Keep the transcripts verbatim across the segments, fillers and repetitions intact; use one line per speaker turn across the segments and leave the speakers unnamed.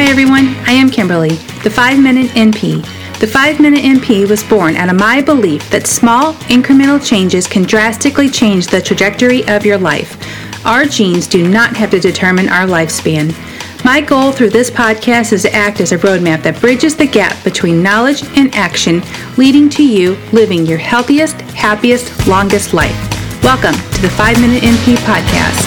Hi everyone, I am Kimberly, the five minute N P. The five minute N P was born out of my belief that small, incremental changes can drastically change the trajectory of your life. Our genes do not have to determine our lifespan. My goal through this podcast is to act as a roadmap that bridges the gap between knowledge and action, leading to you living your healthiest, happiest, longest life. Welcome to the five minute N P podcast.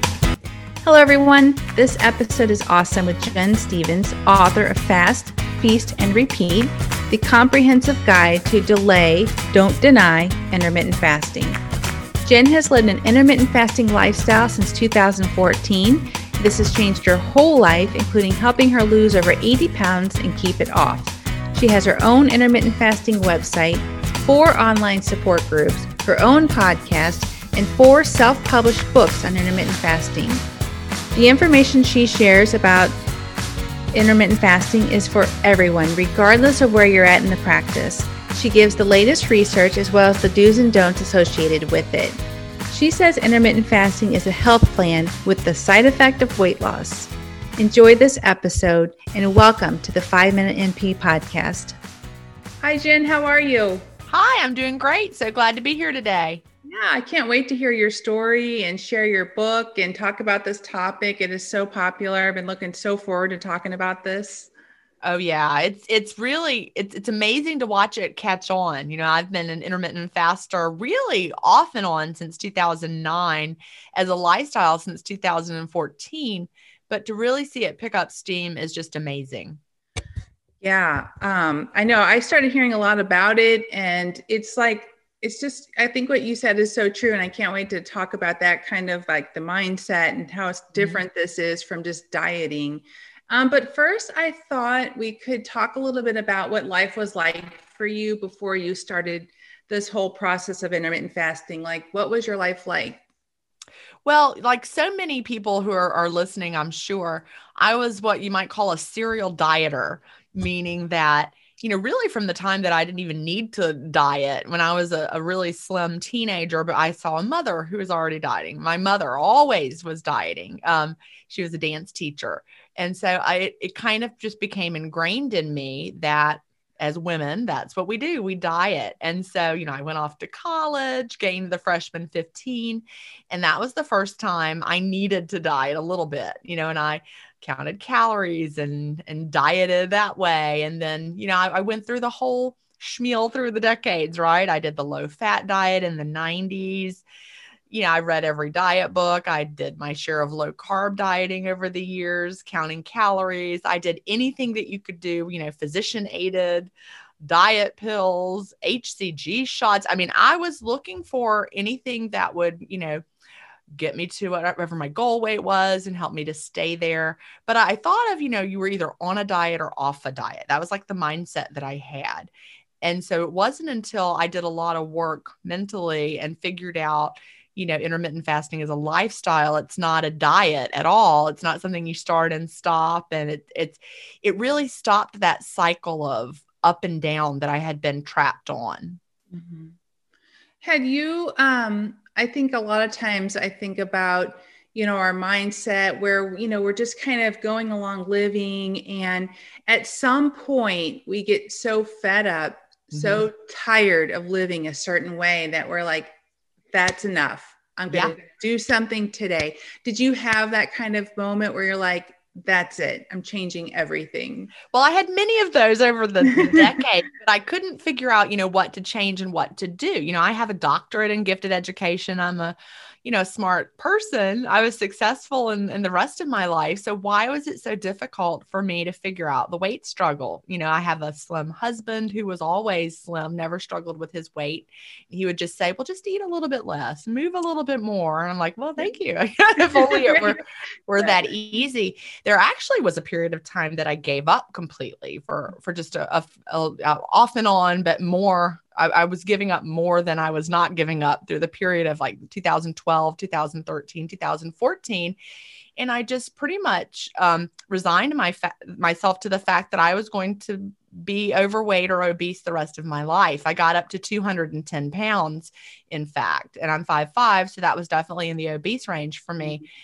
Hello everyone, this episode is awesome with Jen Stevens, author of Fast, Feast, and Repeat, the comprehensive guide to delay, don't deny, intermittent fasting. Jen has led an intermittent fasting lifestyle since two thousand fourteen. This has changed her whole life, including helping her lose over eighty pounds and keep it off. She has her own intermittent fasting website, four online support groups, her own podcast, and four self-published books on intermittent fasting. The information she shares about intermittent fasting is for everyone, regardless of where you're at in the practice. She gives the latest research as well as the do's and don'ts associated with it. She says intermittent fasting is a health plan with the side effect of weight loss. Enjoy this episode and welcome to the five minute N P podcast. Hi Jen, how are you?
Hi, I'm doing great. So glad to be here today.
Yeah, I can't wait to hear your story and share your book and talk about this topic. It is so popular. I've been looking so forward to talking about this.
Oh yeah, it's it's really it's it's amazing to watch it catch on. You know, I've been an intermittent faster really off and on since two thousand nine, as a lifestyle since two thousand fourteen, but to really see it pick up steam is just amazing.
Yeah, um, I know. I started hearing a lot about it, and it's like it's just, I think what you said is so true. And I can't wait to talk about that kind of like the mindset and how different mm-hmm. this is from just dieting. Um, but first, I thought we could talk a little bit about what life was like for you before you started this whole process of intermittent fasting. Like, what was your life like?
Well, like so many people who are, are listening, I'm sure, I was what you might call a serial dieter, meaning that, you know, really from the time that I didn't even need to diet, when I was a, a really slim teenager, but I saw a mother who was already dieting. My mother always was dieting. Um, she was a dance teacher. And so I, it kind of just became ingrained in me that as women, that's what we do. We diet. And so, you know, I went off to college, gained the freshman fifteen. And that was the first time I needed to diet a little bit, you know, and I counted calories and, and dieted that way. And then, you know, I, I went through the whole schmeal through the decades, right? I did the low fat diet in the nineties. You know, I read every diet book. I did my share of low carb dieting over the years, counting calories. I did anything that you could do, you know, physician aided diet pills, H C G shots. I mean, I was looking for anything that would, you know, get me to whatever my goal weight was and help me to stay there. But I thought of, you know, you were either on a diet or off a diet. That was like the mindset that I had. And so it wasn't until I did a lot of work mentally and figured out, you know, intermittent fasting is a lifestyle. It's not a diet at all. It's not something you start and stop. And it, it's, it really stopped that cycle of up and down that I had been trapped on.
Mm-hmm. Had you, um, I think a lot of times I think about, you know, our mindset where, you know, we're just kind of going along living. And at some point we get so fed up, mm-hmm. so tired of living a certain way that we're like, that's enough. I'm going to yeah. do something today. Did you have that kind of moment where you're like, that's it, I'm changing everything?
Well, I had many of those over the decade, but I couldn't figure out, you know, what to change and what to do. You know, I have a doctorate in gifted education. I'm a, you know, smart person. I was successful in, in the rest of my life. So why was it so difficult for me to figure out the weight struggle? You know, I have a slim husband who was always slim, never struggled with his weight. He would just say, well, just eat a little bit less, move a little bit more. And I'm like, well, thank you. If only it were, were that easy. There actually was a period of time that I gave up completely for, for just a, a, a, a off and on, but more I, I was giving up more than I was not giving up through the period of like two thousand twelve, two thousand thirteen, two thousand fourteen. And I just pretty much um, resigned my fa- myself to the fact that I was going to be overweight or obese the rest of my life. I got up to two hundred ten pounds, in fact, and I'm five foot five. So that was definitely in the obese range for me.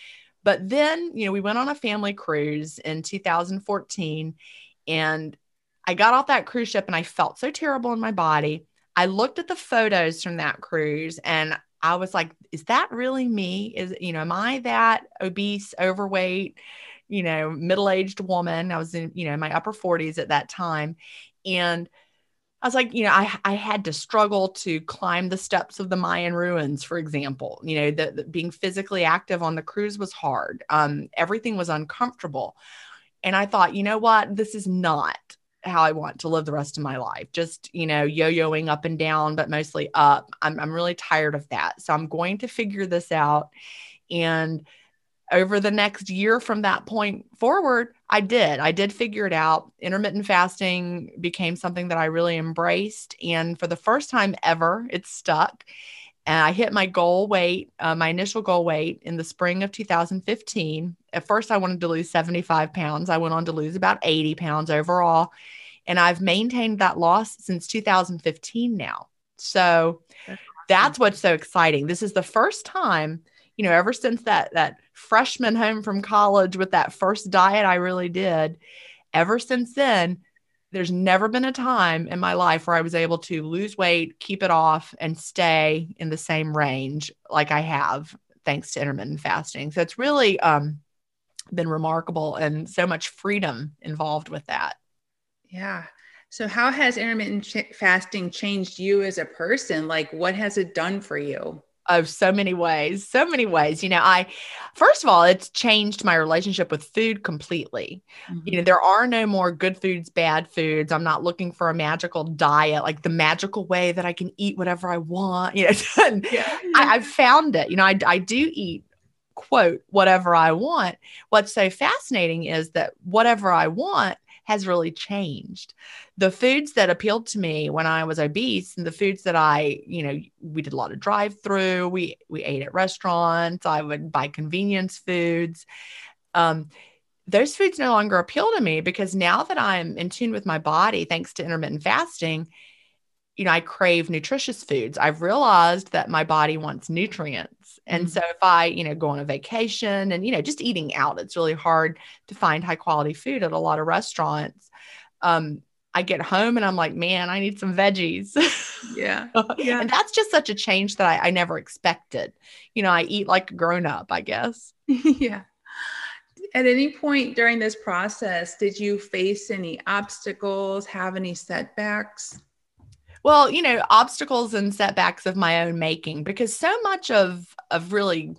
But then, you know, we went on a family cruise in two thousand fourteen, and I got off that cruise ship and I felt so terrible in my body. I looked at the photos from that cruise and I was like, is that really me? Is, you know, am I that obese, overweight, you know, middle-aged woman? I was in, you know, my upper forties at that time. And I was like, you know, I, I had to struggle to climb the steps of the Mayan ruins, for example. You know, the, the being physically active on the cruise was hard. Um, everything was uncomfortable. And I thought, you know what, this is not how I want to live the rest of my life. Just, you know, yo-yoing up and down, but mostly up. I'm, I'm really tired of that. So I'm going to figure this out. And over the next year from that point forward, I did. I did figure it out. Intermittent fasting became something that I really embraced. And for the first time ever, it stuck. And I hit my goal weight, uh, my initial goal weight in the spring of two thousand fifteen. At first, I wanted to lose seventy-five pounds. I went on to lose about eighty pounds overall. And I've maintained that loss since two thousand fifteen now. So that's, that's what's so exciting. This is the first time, you know, ever since that, that freshman home from college with that first diet I really did, ever since then, there's never been a time in my life where I was able to lose weight, keep it off, and stay in the same range like I have, thanks to intermittent fasting. So it's really um, been remarkable and so much freedom involved with that.
Yeah. So how has intermittent ch- fasting changed you as a person? Like, what has it done for you?
Oh, so many ways, so many ways. You know, I, first of all, it's changed my relationship with food completely. Mm-hmm. You know, there are no more good foods, bad foods. I'm not looking for a magical diet, like the magical way that I can eat whatever I want. You know, yeah. I, I've found it. You know, I, I do eat, quote, whatever I want. What's so fascinating is that whatever I want has really changed. The foods that appealed to me when I was obese and the foods that I, you know, we did a lot of drive through, we, we ate at restaurants, I would buy convenience foods. Um, those foods no longer appeal to me because now that I'm in tune with my body, thanks to intermittent fasting, you know, I crave nutritious foods. I've realized that my body wants nutrients. And mm-hmm. so if I, you know, go on a vacation and, you know, just eating out, it's really hard to find high quality food at a lot of restaurants. Um, I get home and I'm like, man, I need some veggies.
Yeah. Yeah.
And that's just such a change that I, I never expected. You know, I eat like a grown up, I guess.
Yeah. At any point during this process, did you face any obstacles, have any setbacks?
Well, you know, obstacles and setbacks of my own making, because so much of, of really,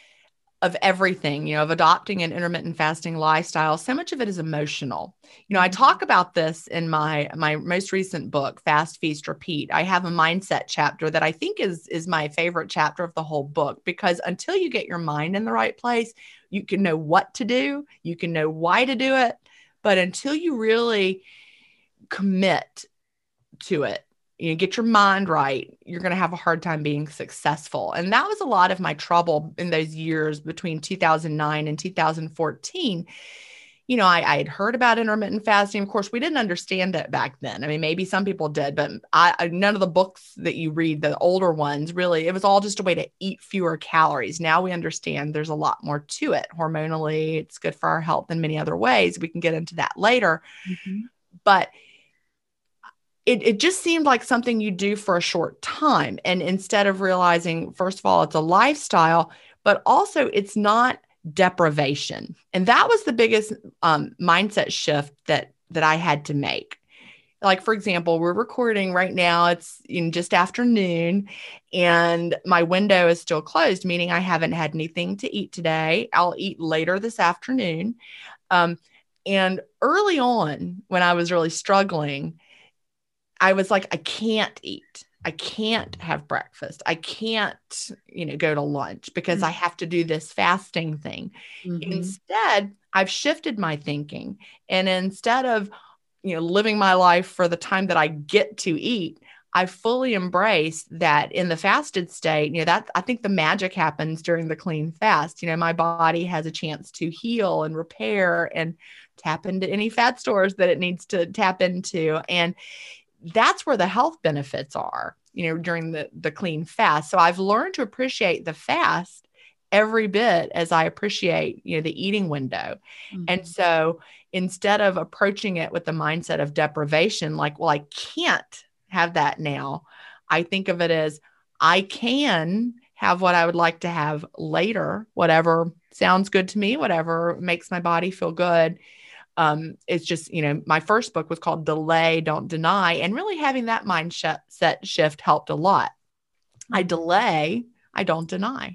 of everything, you know, of adopting an intermittent fasting lifestyle, so much of it is emotional. You know, I talk about this in my, my most recent book, Fast, Feast, Repeat. I have a mindset chapter that I think is, is my favorite chapter of the whole book, because until you get your mind in the right place, you can know what to do, you can know why to do it. But until you really commit to it, you know, get your mind right, you're going to have a hard time being successful. And that was a lot of my trouble in those years between two thousand nine and two thousand fourteen. You know, I, I had heard about intermittent fasting. Of course, we didn't understand it back then. I mean, maybe some people did, but I, I none of the books that you read, the older ones, really, it was all just a way to eat fewer calories. Now we understand there's a lot more to it. Hormonally, it's good for our health in many other ways. We can get into that later. Mm-hmm. But It, it just seemed like something you do for a short time. And instead of realizing, first of all, it's a lifestyle, but also it's not deprivation. And that was the biggest um, mindset shift that, that I had to make. Like, for example, we're recording right now, it's in just afternoon and my window is still closed, meaning I haven't had anything to eat today. I'll eat later this afternoon. Um, and early on, when I was really struggling, I was like, I can't eat. I can't have breakfast. I can't, you know, go to lunch because mm-hmm. I have to do this fasting thing. Mm-hmm. Instead, I've shifted my thinking. And instead of, you know, living my life for the time that I get to eat, I fully embrace that in the fasted state, you know, that I think the magic happens during the clean fast. You know, my body has a chance to heal and repair and tap into any fat stores that it needs to tap into. And that's where the health benefits are, you know, during the, the clean fast. So I've learned to appreciate the fast every bit as I appreciate, you know, the eating window. Mm-hmm. And so instead of approaching it with the mindset of deprivation, like, well, I can't have that now, I think of it as I can have what I would like to have later, whatever sounds good to me, whatever makes my body feel good. Um, it's just, you know, my first book was called Delay, Don't Deny. And really having that mindset shift helped a lot. I delay, I don't deny.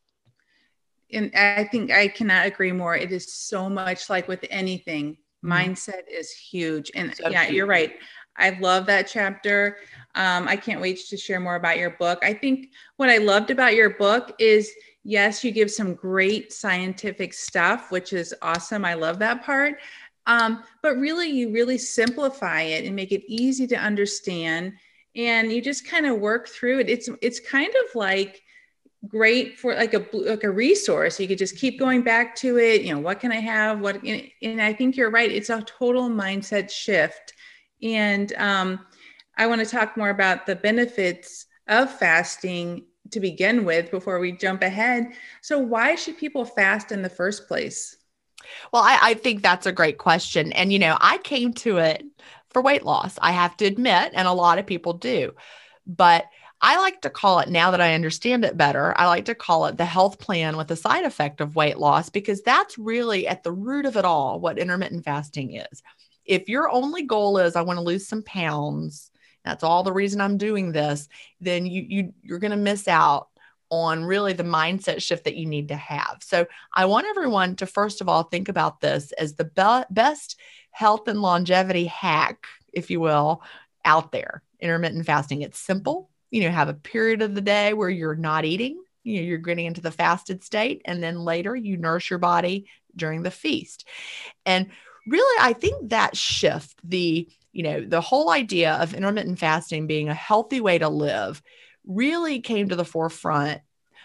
And I think I cannot agree more. It is so much like with anything. Mm-hmm. Mindset is huge. And so yeah, huge. You're right. I love that chapter. Um, I can't wait to share more about your book. I think what I loved about your book is, yes, you give some great scientific stuff, which is awesome. I love that part. Um, but really, you really simplify it and make it easy to understand. And you just kind of work through it. It's, it's kind of like great for like a, like a resource. You could just keep going back to it. You know, what can I have? What, and I think you're right. It's a total mindset shift. And um, I want to talk more about the benefits of fasting to begin with before we jump ahead. So why should people fast in the first place?
Well, I, I think that's a great question. And, you know, I came to it for weight loss, I have to admit, and a lot of people do. But I like to call it, now that I understand it better, I like to call it the health plan with the side effect of weight loss, because that's really at the root of it all, what intermittent fasting is. If your only goal is, I want to lose some pounds, that's all the reason I'm doing this, then you, you, you're going to miss out on really the mindset shift that you need to have. So I want everyone to, first of all, think about this as the be- best health and longevity hack, if you will, out there, intermittent fasting. It's simple. You know, have a period of the day where you're not eating, you know, you're getting into the fasted state, and then later you nourish your body during the feast. And really, I think that shift, the, you know, the whole idea of intermittent fasting being a healthy way to live really came to the forefront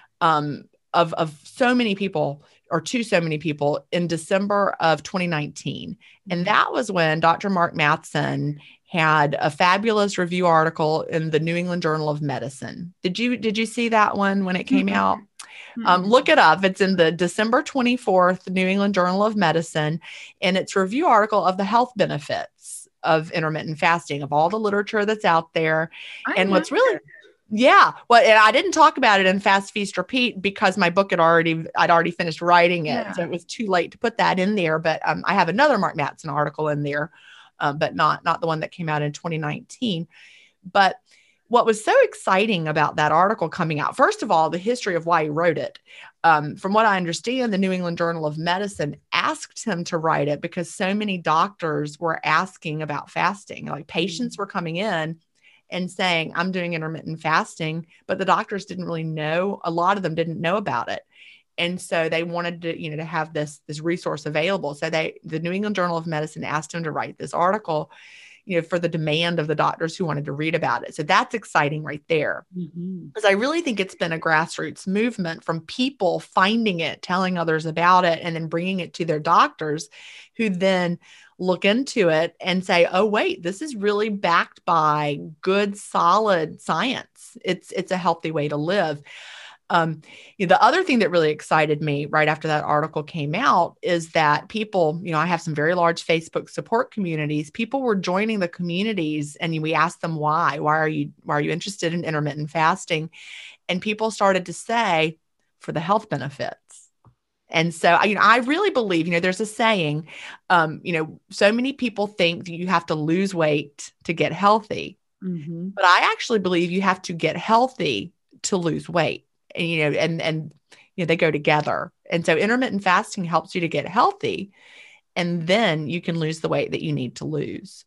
um, of, of so many people, or to so many people, in December of twenty nineteen. And that was when Doctor Mark Mattson had a fabulous review article in the New England Journal of Medicine. Did you, did you see that one when it came mm-hmm. out? Mm-hmm. Um, look it up. It's in the December twenty-fourth New England Journal of Medicine, and it's a review article of the health benefits of intermittent fasting, of all the literature that's out there. I and what's really, it. yeah, well, and I didn't talk about it in Fast, Feast, Repeat because my book had already, I'd already finished writing it. Yeah. So it was too late to put that in there. But um, I have another Mark Mattson article in there, um, but not, not the one that came out in twenty nineteen. But what was so exciting about that article coming out, first of all, the history of why he wrote it. Um, from what I understand, the New England Journal of Medicine asked him to write it because so many doctors were asking about fasting. Like patients were coming in and saying, I'm doing intermittent fasting, but the doctors didn't really know. A lot of them didn't know about it. And so they wanted to, you know, to have this, this resource available. So they, the New England Journal of Medicine asked him to write this article, you know, for the demand of the doctors who wanted to read about it. So that's exciting right there. Mm-hmm. Because I really think it's been a grassroots movement from people finding it, telling others about it, and then bringing it to their doctors, who then look into it and say, oh, wait, this is really backed by good, solid science. It's, it's a healthy way to live. Um, you know, the other thing that really excited me right after that article came out is that people, you know, I have some very large Facebook support communities. People were joining the communities, and we asked them why. Why are you, why are you interested in intermittent fasting? And people started to say, for the health benefits. And so, you know, I really believe, you know, there's a saying, um, you know, so many people think that you have to lose weight to get healthy. Mm-hmm. But I actually believe you have to get healthy to lose weight. And, you know, and, and, you know, they go together. And so intermittent fasting helps you to get healthy, and then you can lose the weight that you need to lose.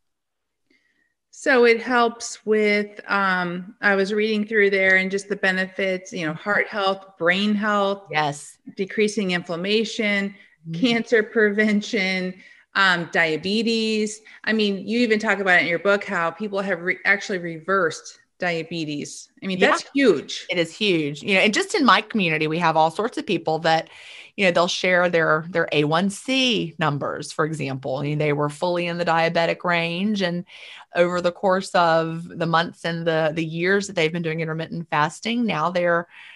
So it helps with, um, I was reading through there and just the benefits, you know, heart health, brain health,
yes,
decreasing inflammation, mm-hmm. cancer prevention, um, diabetes. I mean, you even talk about it in your book, how people have re- actually reversed diabetes. I mean, that's yeah, huge.
It is huge. You know, and just in my community, we have all sorts of people that, you know, they'll share their, their A one C numbers, for example. I mean, they were fully in the diabetic range, and over the course of the months and the, the years that they've been doing intermittent fasting, now they're,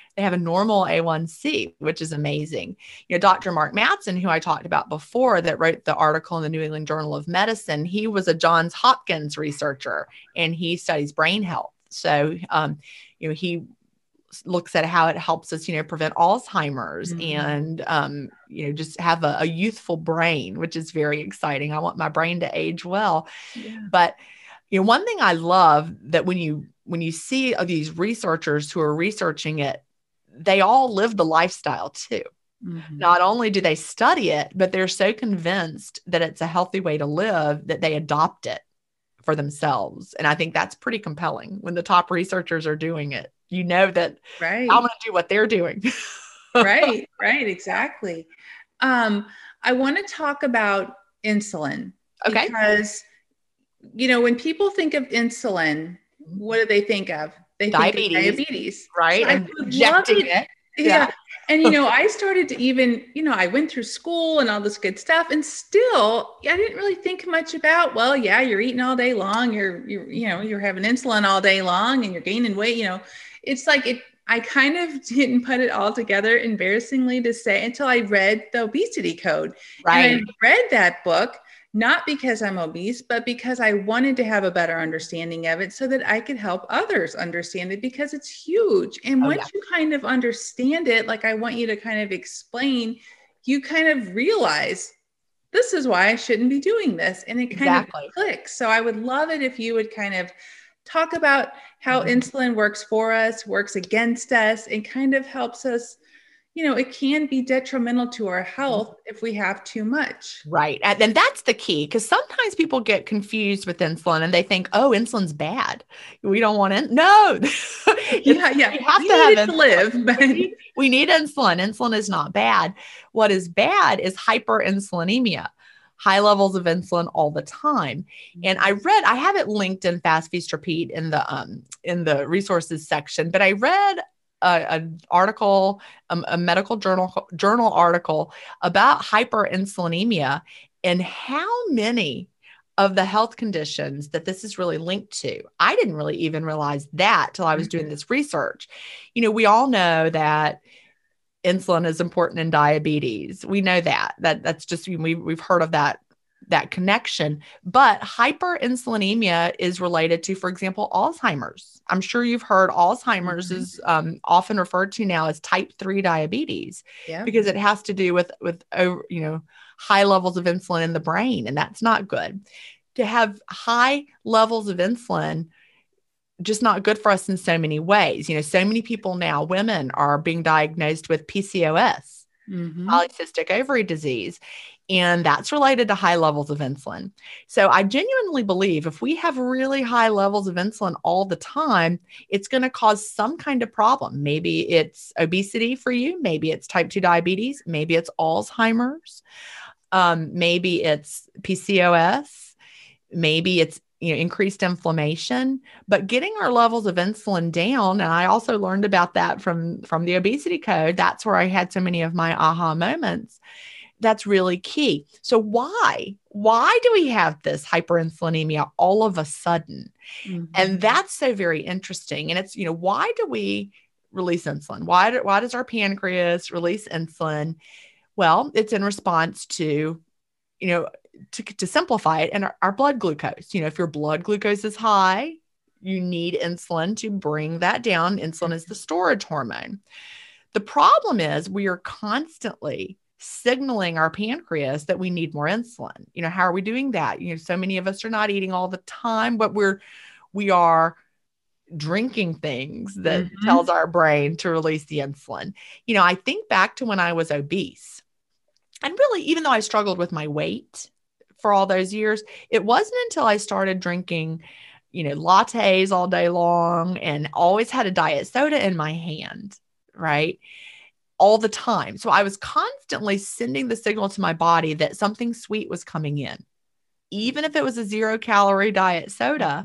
they have a normal A one C, which is amazing. You know, Doctor Mark Mattson, who I talked about before, that wrote the article in the New England Journal of Medicine, he was a Johns Hopkins researcher, and he studies brain health. So, um, you know, he looks at how it helps us, you know, prevent Alzheimer's mm-hmm. and, um, you know, just have a, a youthful brain, which is very exciting. I want my brain to age well. Yeah. But, you know, one thing I love that when you, when you see these researchers who are researching it, they all live the lifestyle too. Mm-hmm. Not only do they study it, but they're so convinced that it's a healthy way to live that they adopt it for themselves. And I think that's pretty compelling when the top researchers are doing it. You know that right. I'm going to do what they're doing.
Right, right, exactly. Um, I want to talk about insulin.
Okay.
Because, you know, when people think of insulin, what do they think of? They
diabetes,
think of diabetes.
Right?
So
and injecting it.
Yeah. yeah. And, you know, I started to even, you know, I went through school and all this good stuff, and still I didn't really think much about, well, yeah, you're eating all day long. You're, you're, you know, you're having insulin all day long and you're gaining weight, you know. It's like it, I kind of didn't put it all together, embarrassingly to say, until I read the Obesity Code.
Right.
And I read that book, not because I'm obese, but because I wanted to have a better understanding of it so that I could help others understand it, because it's huge. And
oh,
once
yeah.
you kind of understand it, like I want you to kind of explain, you kind of realize this is why I shouldn't be doing this. And it kind
exactly.
of clicks. So I would love it if you would kind of talk about how
mm-hmm.
insulin works for us, works against us, and kind of helps us. You know, it can be detrimental to our health if we have too much.
Right. And then that's the key, because sometimes people get confused with insulin and they think, oh, insulin's bad. We don't want it. No.
yeah, yeah.
We have
we
to have it
to live. But...
we, need, we need insulin. Insulin is not bad. What is bad is hyperinsulinemia. High levels of insulin all the time. And I read, I have it linked in Fast Feast Repeat in the, um, in the resources section, but I read an article, um, a medical journal, journal article about hyperinsulinemia and how many of the health conditions that this is really linked to. I didn't really even realize that till I was doing this research. You know, we all know that insulin is important in diabetes. We know that, that that's just, we, we've heard of that, that connection, but hyperinsulinemia is related to, for example, Alzheimer's. I'm sure you've heard Alzheimer's mm-hmm. is um, often referred to now as type three diabetes yeah. because it has to do with, with, you know, high levels of insulin in the brain, and that's not good. To have high levels of insulin, just not good for us in so many ways. You know, so many people now, women are being diagnosed with P C O S, mm-hmm. polycystic ovary disease, and that's related to high levels of insulin. So I genuinely believe if we have really high levels of insulin all the time, it's going to cause some kind of problem. Maybe it's obesity for you. Maybe it's type two diabetes. Maybe it's Alzheimer's. Um, maybe it's P C O S. Maybe it's you know, increased inflammation, but getting our levels of insulin down. And I also learned about that from, from the Obesity Code. That's where I had so many of my aha moments. That's really key. So why, why do we have this hyperinsulinemia all of a sudden? Mm-hmm. And that's so very interesting. And it's, you know, why do we release insulin? Why, do, why does our pancreas release insulin? Well, it's in response to, you know, to, to simplify it, and our, our blood glucose. You know, if your blood glucose is high, you need insulin to bring that down. Insulin is the storage hormone. The problem is we are constantly signaling our pancreas that we need more insulin. You know, how are we doing that? You know, so many of us are not eating all the time, but we're, we are drinking things that mm-hmm. tells our brain to release the insulin. You know, I think back to when I was obese, and really, even though I struggled with my weight for all those years, it wasn't until I started drinking, you know, lattes all day long and always had a diet soda in my hand, right? All the time. So I was constantly sending the signal to my body that something sweet was coming in. Even if it was a zero calorie diet soda,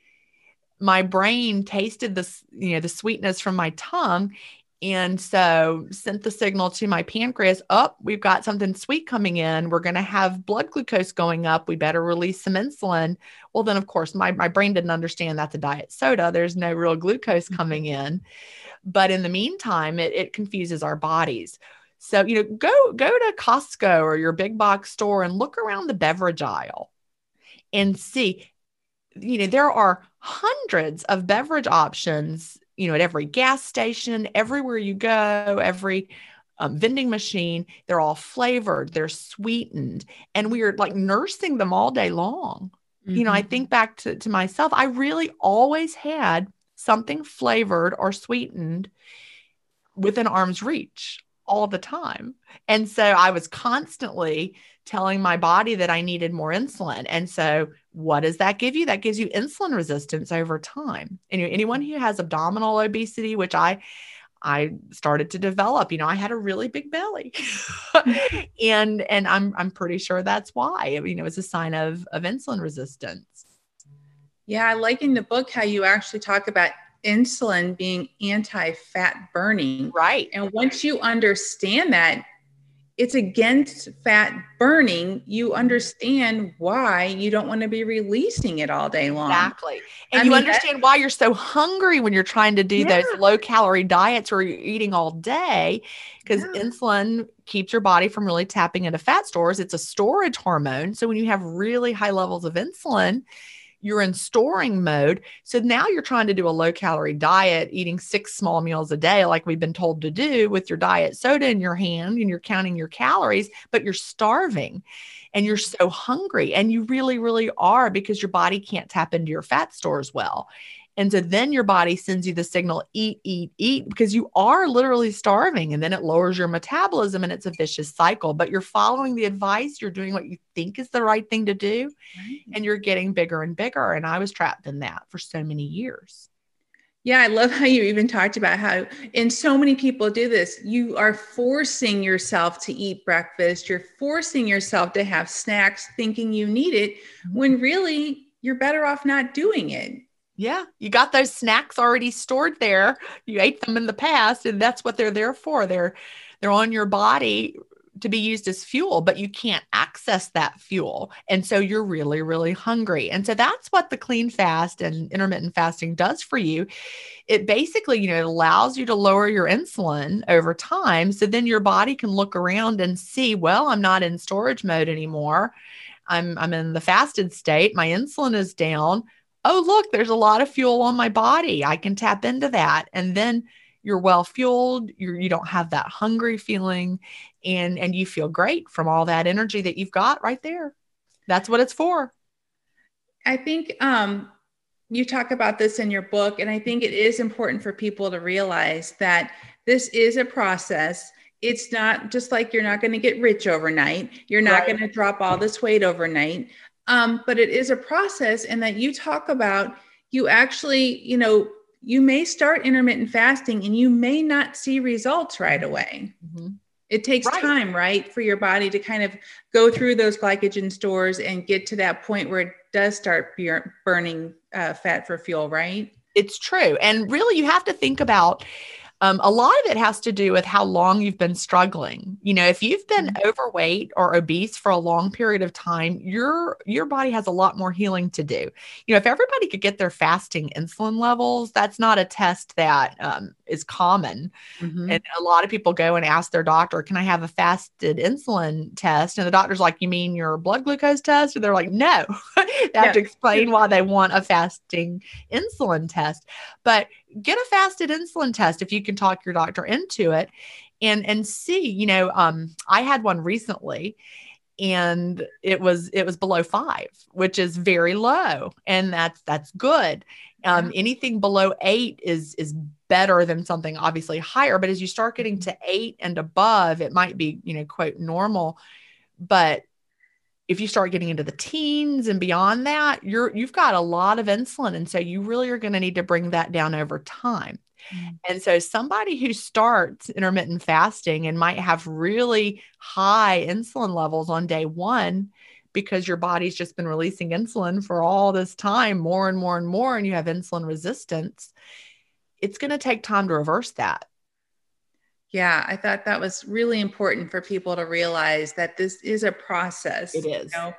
my brain tasted this, you know, the sweetness from my tongue. And so sent the signal to my pancreas, oh, we've got something sweet coming in. We're going to have blood glucose going up. We better release some insulin. Well, then of course, my, my brain didn't understand that's a diet soda. There's no real glucose coming in. But in the meantime, it, it confuses our bodies. So, you know, go, go to Costco or your big box store and look around the beverage aisle and see, you know, there are hundreds of beverage options, you know, at every gas station, everywhere you go, every um, vending machine. They're all flavored, they're sweetened, and we are like nursing them all day long. Mm-hmm. You know, I think back to, to myself, I really always had something flavored or sweetened within arm's reach all the time. And so I was constantly telling my body that I needed more insulin. And so what does that give you? That gives you insulin resistance over time. And you know, anyone who has abdominal obesity, which I I started to develop, you know, I had a really big belly. and and I'm I'm pretty sure that's why. You know, it's a sign of of insulin resistance.
Yeah, I like in the book how you actually talk about insulin being anti-fat burning.
Right.
And once you understand that it's against fat burning, you understand why you don't want to be releasing it all day long.
Exactly. And
I
you
mean,
understand why you're so hungry when you're trying to do
yeah.
those low calorie diets where you're eating all day, because yeah. insulin keeps your body from really tapping into fat stores. It's a storage hormone. So when you have really high levels of insulin, you're in storing mode. So now you're trying to do a low calorie diet, eating six small meals a day, like we've been told to do, with your diet soda in your hand, and you're counting your calories, but you're starving and you're so hungry, and you really, really are, because your body can't tap into your fat stores well. And so then your body sends you the signal, eat, eat, eat, because you are literally starving, and then it lowers your metabolism, and it's a vicious cycle. But you're following the advice, you're doing what you think is the right thing to do, right. and you're getting bigger and bigger. And I was trapped in that for so many years.
Yeah, I love how you even talked about how, and so many people do this, you are forcing yourself to eat breakfast, you're forcing yourself to have snacks thinking you need it, mm-hmm. when really you're better off not doing it.
Yeah, you got those snacks already stored there. You ate them in the past, and that's what they're there for. They're they're on your body to be used as fuel, but you can't access that fuel. And so you're really, really hungry. And so that's what the clean fast and intermittent fasting does for you. It basically, you know, it allows you to lower your insulin over time. So then your body can look around and see, well, I'm not in storage mode anymore. I'm I'm in the fasted state. My insulin is down. Oh, look, there's a lot of fuel on my body. I can tap into that. And then you're well fueled. You're, you don't have that hungry feeling, and, and you feel great from all that energy that you've got right there. That's what it's for.
I think um, you talk about this in your book, and I think it is important for people to realize that this is a process. It's not just like you're not going to get rich overnight. You're not right. going to drop all this weight overnight. Um, but it is a process, and that you talk about, you actually, you know, you may start intermittent fasting and you may not see results right away. Mm-hmm. It takes right. time, right, for your body to kind of go through those glycogen stores and get to that point where it does start be- burning uh, fat for fuel, right?
It's true. And really, you have to think about, Um, a lot of it has to do with how long you've been struggling. You know, if you've been mm-hmm. overweight or obese for a long period of time, your, your body has a lot more healing to do. You know, if everybody could get their fasting insulin levels, that's not a test that um, is common. Mm-hmm. And a lot of people go and ask their doctor, can I have a fasted insulin test? And the doctor's like, you mean your blood glucose test? And they're like, no. They have yeah. to explain why they want a fasting insulin test. But get a fasted insulin test if you can talk your doctor into it, and and see, you know, um, I had one recently, and it was it was below five, which is very low, and that's that's good. Um, yeah. Anything below eight is is better than something obviously higher. But as you start getting to eight and above, it might be, you know, quote normal, but if you start getting into the teens and beyond that, you're, you've got a lot of insulin. And so you really are going to need to bring that down over time. Mm. And so somebody who starts intermittent fasting and might have really high insulin levels on day one, because your body's just been releasing insulin for all this time, more and more and more, and you have insulin resistance, it's going to take time to reverse that.
Yeah, I thought that was really important for people to realize that this is a process.
It is.
You know?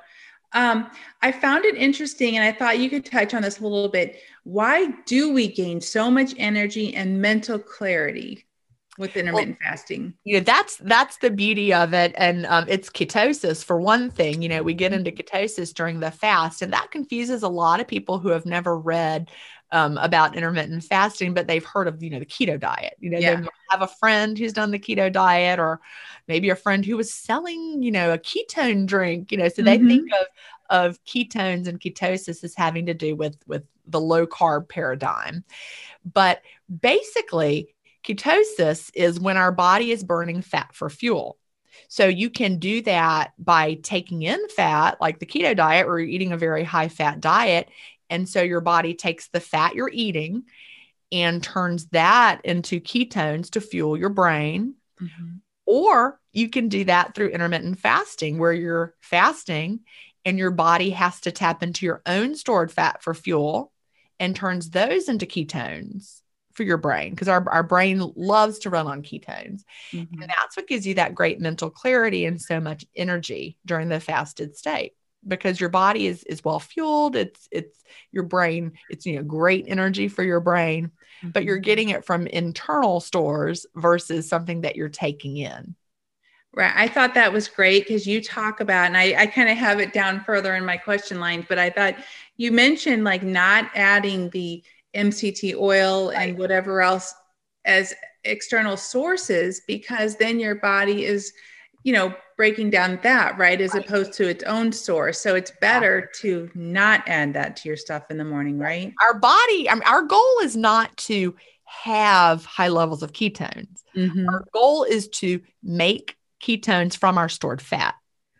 Um, I found it interesting, and I thought you could touch on this a little bit. Why do we gain so much energy and mental clarity with
Well,
intermittent fasting?
you know, that's that's the beauty of it. And um, it's ketosis for one thing. You know, we get into ketosis during the fast, and that confuses a lot of people who have never read um, about intermittent fasting, but they've heard of, you know, the keto diet. You know,
Yeah.
they have a friend who's done the keto diet, or maybe a friend who was selling, you know, a ketone drink, you know, so they
Mhm.
think of of ketones and ketosis as having to do with with the low carb paradigm. But basically, ketosis is when our body is burning fat for fuel. So you can do that by taking in fat, like the keto diet, or eating a very high fat diet. And so your body takes the fat you're eating and turns that into ketones to fuel your brain.
Mhm.
Or you can do that through intermittent fasting, where you're fasting and your body has to tap into your own stored fat for fuel and turns those into ketones for your brain, because our, our brain loves to run on ketones.
Mhm.
And that's what gives you that great mental clarity and so much energy during the fasted state, because your body is is well fueled. It's it's your brain, it's, you know, great energy for your brain, but you're getting it from internal stores versus something that you're taking in.
Right. I thought that was great because you talk about, and I, I kind of have it down further in my question lines, but I thought you mentioned like not adding the M C T oil
Right.
and whatever else as external sources, because then your body is, you know, breaking down that, right, as
Right.
opposed to its own source. So it's better to not add that to your stuff in the morning, right?
Our body, I mean, our goal is not to have high levels of ketones.
Mm-hmm.
Our goal is to make ketones from our stored fat.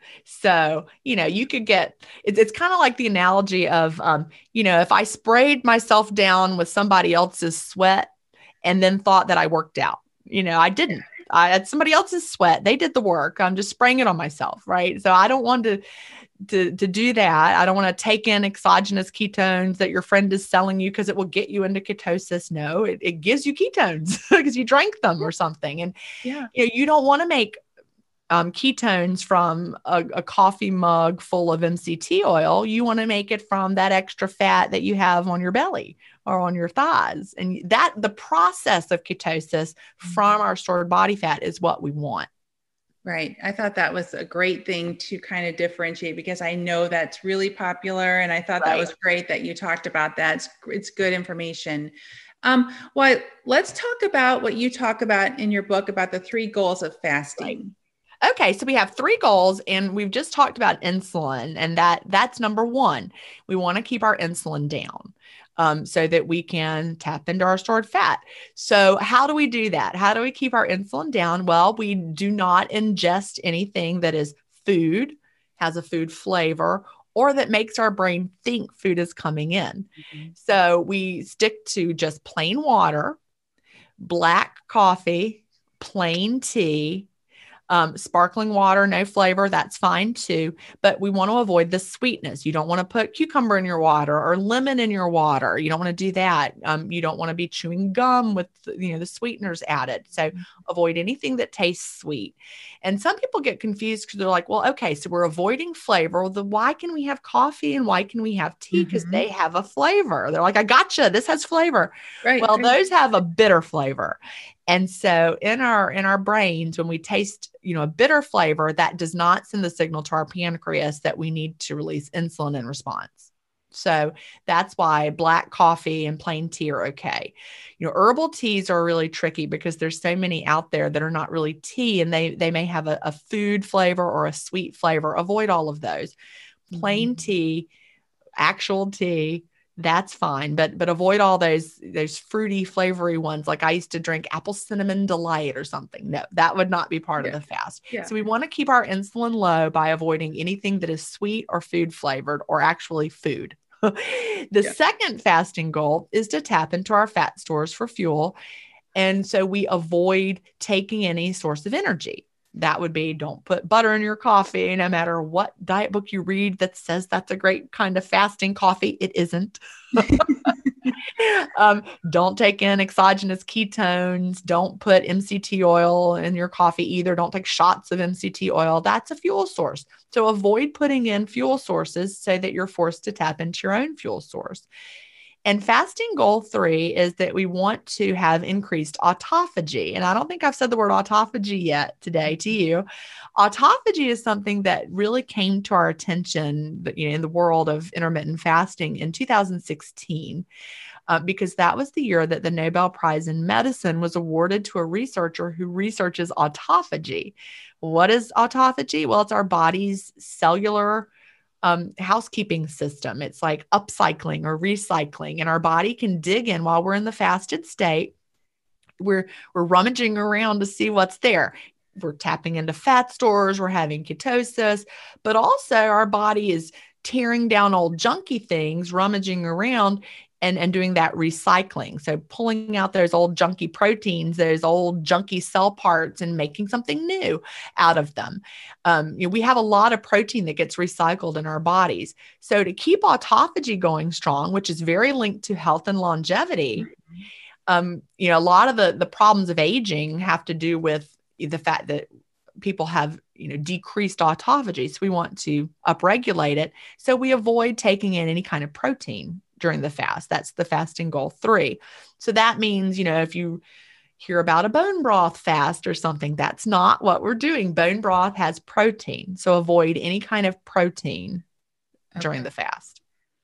So, you know, you could get, it's, it's kind of like the analogy of, um, you know, if I sprayed myself down with somebody else's sweat and then thought that I worked out, you know, I didn't. I had somebody else's sweat. They did the work. I'm just spraying it on myself. Right. So I don't want to, to, to do that. I don't want to take in exogenous ketones that your friend is selling you because it will get you into ketosis. No, it, it gives you ketones because you drank them or something. And,
Yeah.
you know, you don't want to make um, ketones from a, a coffee mug full of M C T oil. You want to make it from that extra fat that you have on your belly or on your thighs. And that the process of ketosis from our stored body fat is what we want.
Right. I thought that was a great thing to kind of differentiate, because I know that's really popular. And I thought
Right.
that was great that you talked about that. It's, it's good information. Um, well, let's talk about what you talk about in your book about the three goals of fasting.
Right. Okay, so we have three goals, and we've just talked about insulin, and that that's number one. We want to keep our insulin down um, so that we can tap into our stored fat. So how do we do that? How do we keep our insulin down? Well, we do not ingest anything that is food, has a food flavor, or that makes our brain think food is coming in. Mm-hmm. So we stick to just plain water, black coffee, plain tea, Um, sparkling water, no flavor, that's fine too. But we want to avoid the sweetness. You don't want to put cucumber in your water or lemon in your water. You don't want to do that. Um, you don't want to be chewing gum with, you know, the sweeteners added. So avoid anything that tastes sweet. And some people get confused because they're like, well, okay, so we're avoiding flavor. Well, then why can we have coffee and why can we have tea? Because mm-hmm. they have a flavor. They're like, I gotcha. This has flavor. Right. Well, right. Those have a bitter flavor. And so in our in our brains, when we taste, you know, a bitter flavor, that does not send the signal to our pancreas that we need to release insulin in response. So that's why black coffee and plain tea are okay. You know, herbal teas are really tricky because there's so many out there that are not really tea, and they they may have a, a food flavor or a sweet flavor. Avoid all of those. Plain mm-hmm. tea, actual tea, that's fine, but but avoid all those those fruity, flavory ones. Like I used to drink apple cinnamon delight or something. No, that would not be part yeah. of the fast. Yeah. So we want to keep our insulin low by avoiding anything that is sweet or food flavored or actually food. the yeah. second fasting goal is to tap into our fat stores for fuel. And so we avoid taking any source of energy. That would be, don't put butter in your coffee, no matter what diet book you read that says that's a great kind of fasting coffee. It isn't. um, don't take in exogenous ketones. Don't put M C T oil in your coffee either. Don't take shots of M C T oil. That's a fuel source. So avoid putting in fuel sources so that you're forced to tap into your own fuel source. And fasting goal three is that we want to have increased autophagy. And I don't think I've said the word autophagy yet today to you. Autophagy is something that really came to our attention, you know, in the world of intermittent fasting in two thousand sixteen, uh, because that was the year that the Nobel Prize in Medicine was awarded to a researcher who researches autophagy. What is autophagy? Well, it's our body's cellular um, housekeeping system. It's like upcycling or recycling, and our body can dig in while we're in the fasted state. We're, we're rummaging around to see what's there. We're tapping into fat stores, we're having ketosis, but also our body is tearing down old junky things, rummaging around and, and doing that recycling. So pulling out those old junky proteins, those old junky cell parts, and making something new out of them. Um, you know, we have a lot of protein that gets recycled in our bodies. So to keep autophagy going strong, which is very linked to health and longevity, um, you know, a lot of the, the problems of aging have to do with the fact that people have, you know, decreased autophagy. So we want to upregulate it. So we avoid taking in any kind of protein during the fast. That's the fasting goal three. So that means, you know, if you hear about a bone broth fast or something, that's not what we're doing. Bone broth has protein. So avoid any kind of protein okay. during the fast.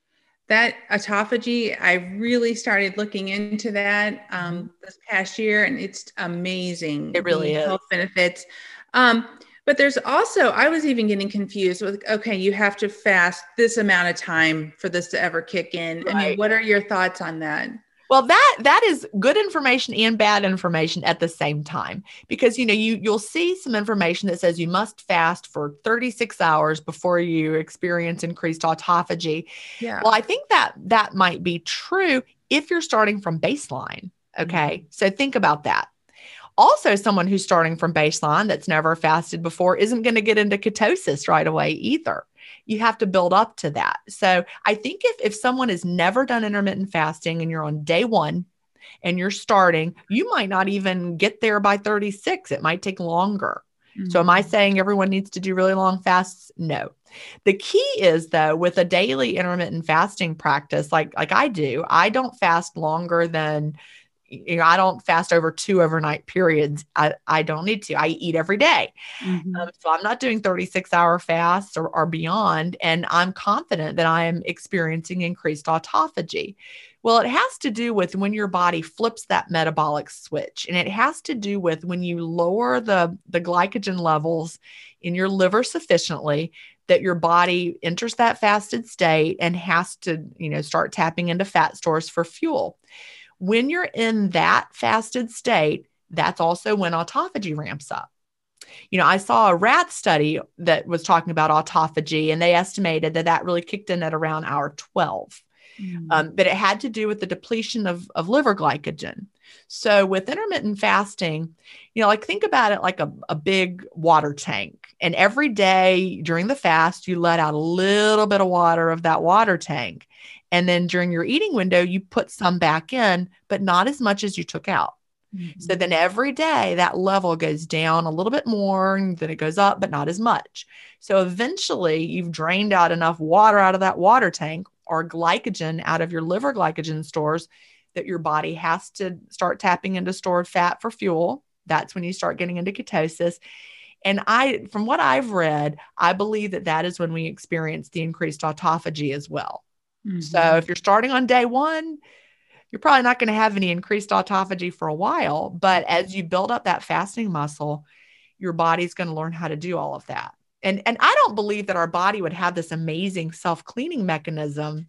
That autophagy, I really started looking into that um, this past year, and it's amazing.
It really is.
Health benefits. Um, but there's also, I was even getting confused with, okay, you have to fast this amount of time for this to ever kick in. Right. I mean, what are your thoughts on that?
Well, that that is good information and bad information at the same time, because, you know, you, you'll see some information that says you must fast for thirty-six hours before you experience increased autophagy. Yeah. Well, I think that that might be true if you're starting from baseline. Okay. Mm-hmm. So think about that. Also, someone who's starting from baseline that's never fasted before isn't going to get into ketosis right away either. You have to build up to that. So I think if, if someone has never done intermittent fasting and you're on day one and you're starting, you might not even get there by thirty-six. It might take longer. Mm-hmm. So am I saying everyone needs to do really long fasts? No. The key is, though, with a daily intermittent fasting practice, like, like I do, I don't fast longer than, you know, I don't fast over two overnight periods. I, I don't need to. I eat every day. Mm-hmm. Um, so I'm not doing thirty-six hour fasts or, or beyond. And I'm confident that I am experiencing increased autophagy. Well, it has to do with when your body flips that metabolic switch. And it has to do with when you lower the, the glycogen levels in your liver sufficiently that your body enters that fasted state and has to, you know, start tapping into fat stores for fuel. When you're in that fasted state, that's also when autophagy ramps up. You know, I saw a rat study that was talking about autophagy, and they estimated that that really kicked in at around hour twelve. Mm. Um, but it had to do with the depletion of, of liver glycogen. So with intermittent fasting, you know, like think about it like a, a big water tank. And every day during the fast, you let out a little bit of water of that water tank. And then during your eating window, you put some back in, but not as much as you took out. Mm-hmm. So then every day that level goes down a little bit more, and then it goes up, but not as much. So eventually you've drained out enough water out of that water tank or glycogen out of your liver glycogen stores that your body has to start tapping into stored fat for fuel. That's when you start getting into ketosis. And I, from what I've read, I believe that that is when we experience the increased autophagy as well. Mm-hmm. So if you're starting on day one, you're probably not going to have any increased autophagy for a while. But as you build up that fasting muscle, your body's going to learn how to do all of that. And, and I don't believe that our body would have this amazing self-cleaning mechanism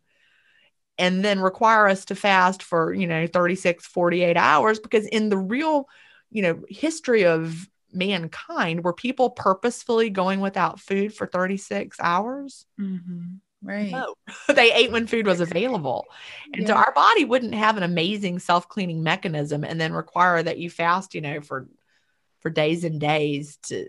and then require us to fast for, you know, thirty-six, forty-eight hours, because in the real, you know, history of mankind, were people purposefully going without food for thirty-six hours?
Mm-hmm. Right.
No, they ate when food was available. And yeah. so our body wouldn't have an amazing self-cleaning mechanism and then require that you fast, you know, for, for days and days to,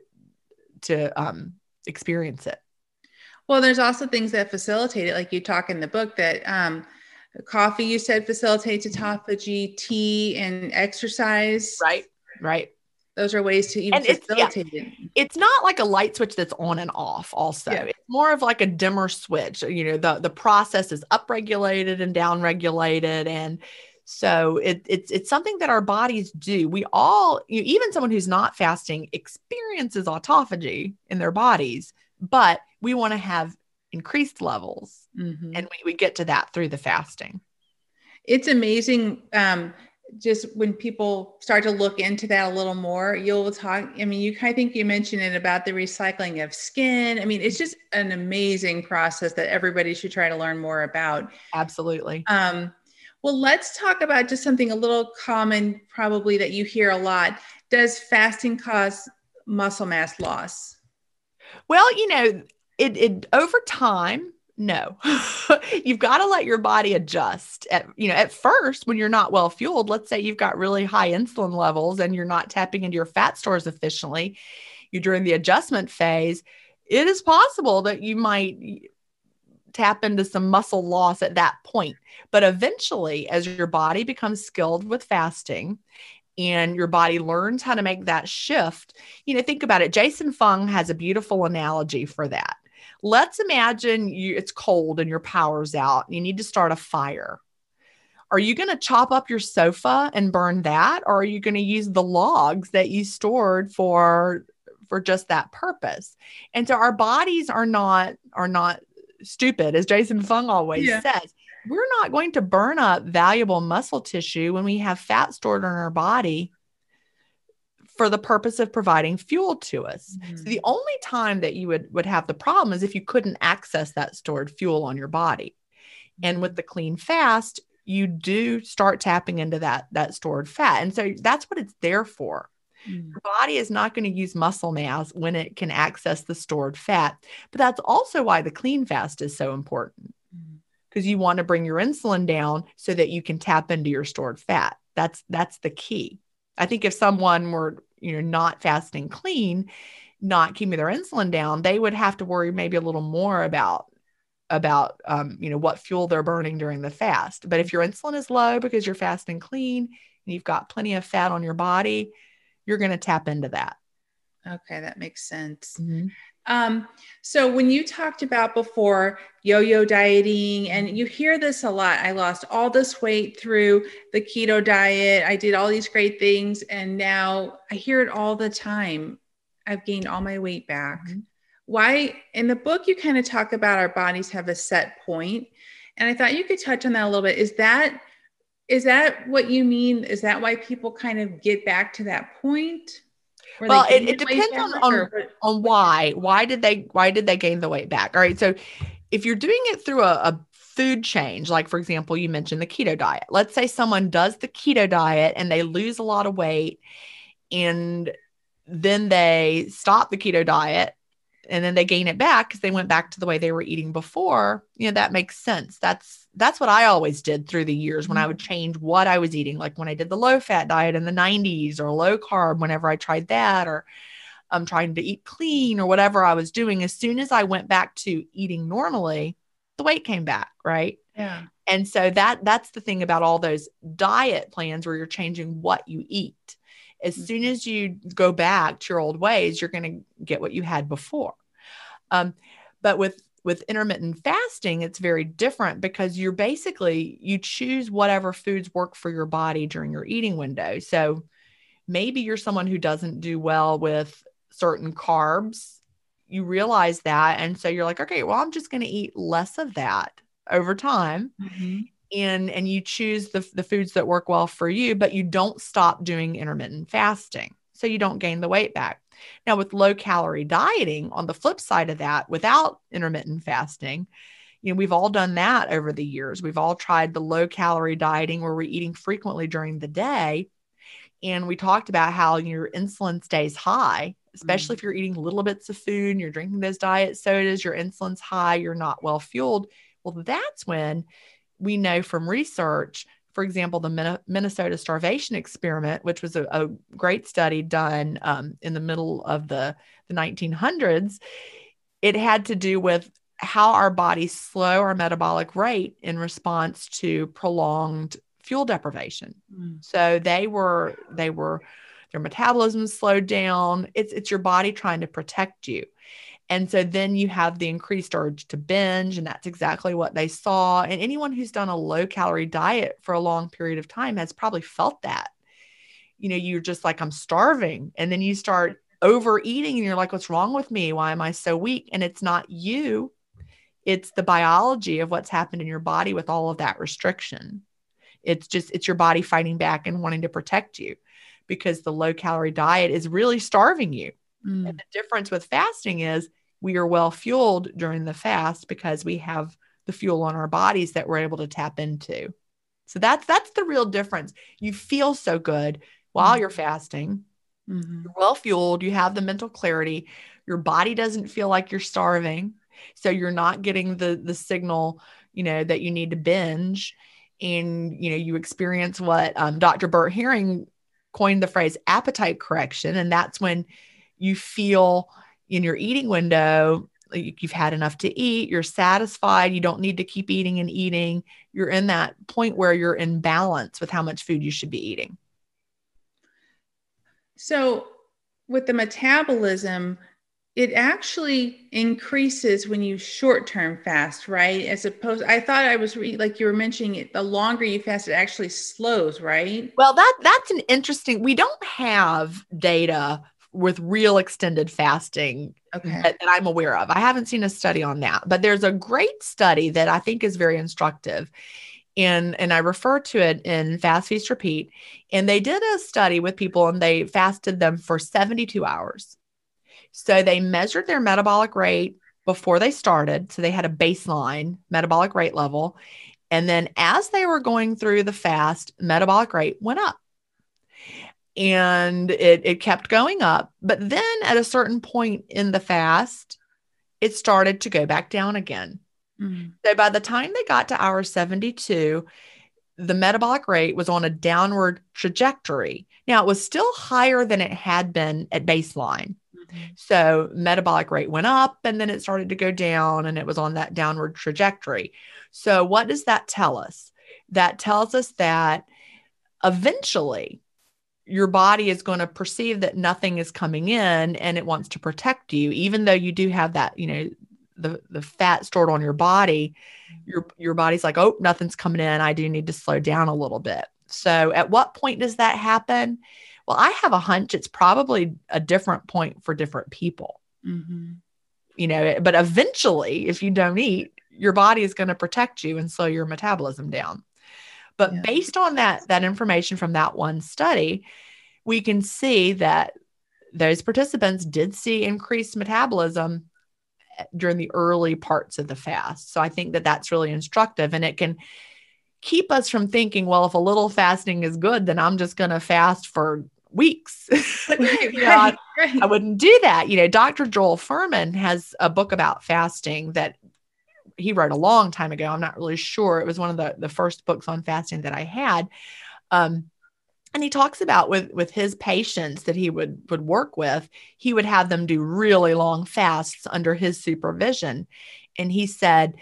to um, experience it.
Well, there's also things that facilitate it. Like you talk in the book that um, Coffee, you said, facilitates autophagy, tea and exercise.
Right. Right.
Those are ways to even
And it's, yeah,
facilitate it.
it's not like a light switch that's on and off also.
Yeah.
It's more of like a dimmer switch. You know, the, the process is upregulated and downregulated. And so it, it's, it's something that our bodies do. We all, you, even someone who's not fasting experiences autophagy in their bodies, but we want to have increased levels. Mm-hmm. And we, we get to that through the fasting.
It's amazing. Um, just when people start to look into that a little more, you'll talk, I mean, you, I think you mentioned it about the recycling of skin. I mean, it's just an amazing process that everybody should try to learn more about.
Absolutely.
Um, well, let's talk about just something a little common, probably that you hear a lot. Does fasting cause muscle mass loss?
Well, you know, it, it over time, no, you've got to let your body adjust at, you know, at first when you're not well fueled. Let's say you've got really high insulin levels and you're not tapping into your fat stores efficiently. You're during the adjustment phase. It is possible that you might tap into some muscle loss at that point. But eventually, as your body becomes skilled with fasting and your body learns how to make that shift, you know, think about it. Jason Fung has a beautiful analogy for that. Let's imagine you, it's cold and your power's out. You need to start a fire. Are you going to chop up your sofa and burn that? Or are you going to use the logs that you stored for, for just that purpose? And so our bodies are not, are not stupid, as Jason Fung always yeah. says. We're not going to burn up valuable muscle tissue when we have fat stored in our body for the purpose of providing fuel to us. Mm-hmm. So the only time that you would, would have the problem is if you couldn't access that stored fuel on your body. Mm-hmm. And with the clean fast, you do start tapping into that, that stored fat. And so that's what it's there for. Mm-hmm. Your body is not going to use muscle mass when it can access the stored fat. But that's also why the clean fast is so important, because mm-hmm. you want to bring your insulin down so that you can tap into your stored fat. That's, that's the key. I think if someone were, you know, not fasting clean, not keeping their insulin down, they would have to worry maybe a little more about, about, um, you know, what fuel they're burning during the fast. But if your insulin is low because you're fasting clean and you've got plenty of fat on your body, you're going to tap into that.
Okay. That makes sense. Mm-hmm. Um, so when you talked about before yo-yo dieting, and you hear this a lot, I lost all this weight through the keto diet. I did all these great things. And now I hear it all the time. I've gained all my weight back. Mm-hmm. Why? In the book, you kind of talk about our bodies have a set point. And I thought you could touch on that a little bit. Is that, is that what you mean? Is that why people kind of get back to that point?
Well, it, it depends on, on, on why, why did they, why did they gain the weight back? All right. So if you're doing it through a, a food change, like for example, you mentioned the keto diet, let's say someone does the keto diet and they lose a lot of weight and then they stop the keto diet and then they gain it back because they went back to the way they were eating before. You know, that makes sense. That's, that's what I always did through the years when I would change what I was eating. Like when I did the low fat diet in the nineties, or low carb, whenever I tried that, or I'm trying to eat clean or whatever I was doing. As soon as I went back to eating normally, the weight came back. Right.
Yeah.
And so that, that's the thing about all those diet plans where you're changing what you eat. As mm-hmm. soon as you go back to your old ways, you're going to get what you had before. Um, but with, with intermittent fasting, it's very different because you're basically, you choose whatever foods work for your body during your eating window. So maybe you're someone who doesn't do well with certain carbs. You realize that. And so you're like, okay, well, I'm just going to eat less of that over time. Mm-hmm. And, and you choose the, the foods that work well for you, but you don't stop doing intermittent fasting. So you don't gain the weight back. Now with low calorie dieting, on the flip side of that, without intermittent fasting, you know, we've all done that over the years. We've all tried the low calorie dieting where we're eating frequently during the day. And we talked about how your insulin stays high, especially mm. if you're eating little bits of food and you're drinking those diet sodas, your insulin's high, you're not well fueled. Well, that's when we know from research, for example, the Minnesota starvation experiment, which was a, a great study done um, in the middle of the, the nineteen hundreds, it had to do with how our bodies slow our metabolic rate in response to prolonged fuel deprivation. Mm. So they were, they were, their metabolism slowed down. It's, it's your body trying to protect you. And so then you have the increased urge to binge, and that's exactly what they saw. And anyone who's done a low calorie diet for a long period of time has probably felt that. You know, you're just like, I'm starving. And then you start overeating and you're like, what's wrong with me? Why am I so weak? And it's not you. It's the biology of what's happened in your body with all of that restriction. It's just, it's your body fighting back and wanting to protect you, because the low calorie diet is really starving you. Mm. And the difference with fasting is we are well fueled during the fast because we have the fuel on our bodies that we're able to tap into. So that's, that's the real difference. You feel so good while mm-hmm. you're fasting. Mm-hmm. You're well fueled. You have the mental clarity. Your body doesn't feel like you're starving. So you're not getting the, the signal, you know, that you need to binge. And, you know, you experience what um, Doctor Bert Herring coined the phrase appetite correction. And that's when you feel in your eating window, like you've had enough to eat, you're satisfied, you don't need to keep eating and eating. You're in that point where you're in balance with how much food you should be eating.
So with the metabolism, it actually increases when you short-term fast, right? As opposed, I thought I was re- like you were mentioning it, the longer you fast, it actually slows, right?
Well, that that's an interesting, we don't have data with real extended fasting okay. that, that I'm aware of. I haven't seen a study on that, but there's a great study that I think is very instructive. And, and I refer to it in Fast, Feast, Repeat. And they did a study with people and they fasted them for seventy-two hours. So they measured their metabolic rate before they started. So they had a baseline metabolic rate level. And then as they were going through the fast, metabolic rate went up. And it, it kept going up. But then at a certain point in the fast, it started to go back down again. Mm-hmm. So by the time they got to hour seventy-two, the metabolic rate was on a downward trajectory. Now, it was still higher than it had been at baseline. Mm-hmm. So metabolic rate went up and then it started to go down and it was on that downward trajectory. So what does that tell us? That tells us that eventually your body is going to perceive that nothing is coming in and it wants to protect you, even though you do have that, you know, the, the fat stored on your body, your, your body's like, oh, nothing's coming in. I do need to slow down a little bit. So at what point does that happen? Well, I have a hunch it's probably a different point for different people, mm-hmm. you know, but eventually if you don't eat, your body is going to protect you and slow your metabolism down. But yeah. based on that, that information from that one study, we can see that those participants did see increased metabolism during the early parts of the fast. So I think that that's really instructive, and it can keep us from thinking, well, if a little fasting is good, then I'm just going to fast for weeks. Right, you know, right, I, right. I wouldn't do that. You know, Doctor Joel Fuhrman has a book about fasting that he wrote a long time ago. I'm not really sure. It was one of the, the first books on fasting that I had. Um, and he talks about with, with his patients that he would, would work with, he would have them do really long fasts under his supervision. And he said,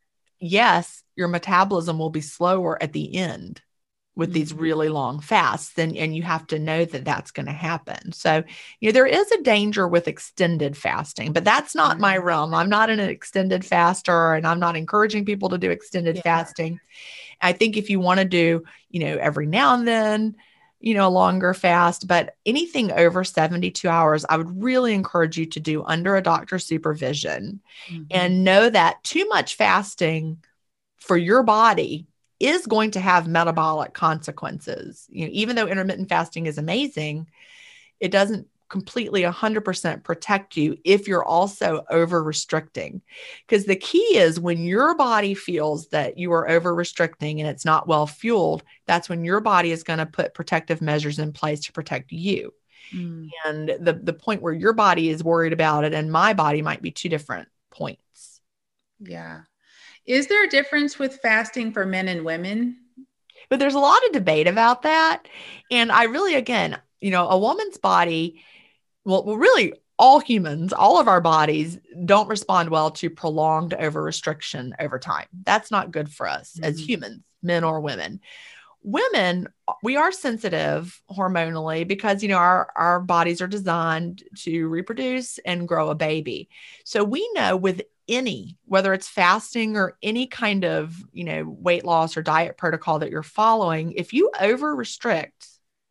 yes, your metabolism will be slower at the end with mm-hmm. these really long fasts. And, and you have to know that that's going to happen. So, you know, there is a danger with extended fasting, but that's not mm-hmm. my realm. I'm not an extended faster, and I'm not encouraging people to do extended yeah. fasting. I think if you want to do, you know, every now and then, you know, a longer fast, but anything over seventy-two hours, I would really encourage you to do under a doctor's supervision mm-hmm. and know that too much fasting for your body is going to have metabolic consequences. You know, even though intermittent fasting is amazing, it doesn't completely one hundred percent protect you if you're also over restricting. Because the key is when your body feels that you are over restricting and it's not well fueled, that's when your body is going to put protective measures in place to protect you. Mm. And the, the point where your body is worried about it and my body might be two different points.
Yeah. Is there a difference with fasting for men and women?
But there's a lot of debate about that. And I really, again, you know, a woman's body, well, well, really all humans, all of our bodies don't respond well to prolonged over restriction over time. That's not good for us mm-hmm. as humans, men or women. Women, we are sensitive hormonally because, you know, our, our bodies are designed to reproduce and grow a baby. So we know with any, whether it's fasting or any kind of, you know, weight loss or diet protocol that you're following, if you over restrict,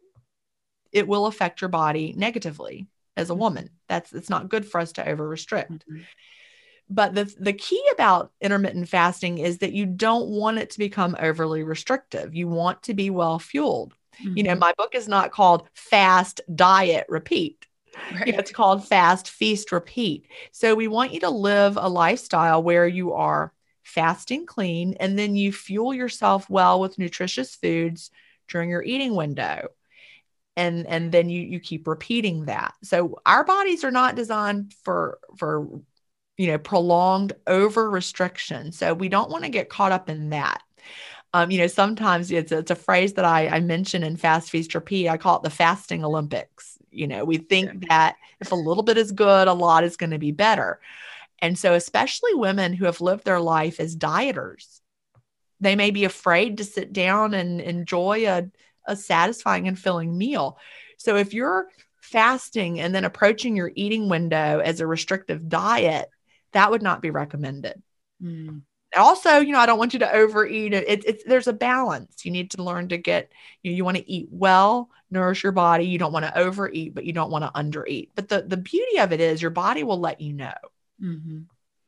it will affect your body negatively as a woman. That's, it's not good for us to over restrict. Mm-hmm. But the, the key about intermittent fasting is that you don't want it to become overly restrictive. You want to be well fueled. Mm-hmm. You know, my book is not called Fast, Diet, Repeat. Right. You know, it's called Fast, Feast, Repeat. So we want you to live a lifestyle where you are fasting clean, and then you fuel yourself well with nutritious foods during your eating window. And, and then you, you keep repeating that. So our bodies are not designed for, for, you know, prolonged over restriction. So we don't want to get caught up in that. Um, you know, sometimes it's, it's a phrase that I, I mention in Fast, Feast, Repeat. I call it the fasting Olympics. You know, we think yeah. that if a little bit is good, a lot is going to be better. And so especially women who have lived their life as dieters, they may be afraid to sit down and enjoy a, a satisfying and filling meal. So if you're fasting and then approaching your eating window as a restrictive diet, that would not be recommended. Mm. Also, you know, I don't want you to overeat it. It's, it's, there's a balance. You need to learn to get, you know, you want to eat well, nourish your body. You don't want to overeat, but you don't want to undereat. But the, the beauty of it is your body will let you know.
Mm-hmm.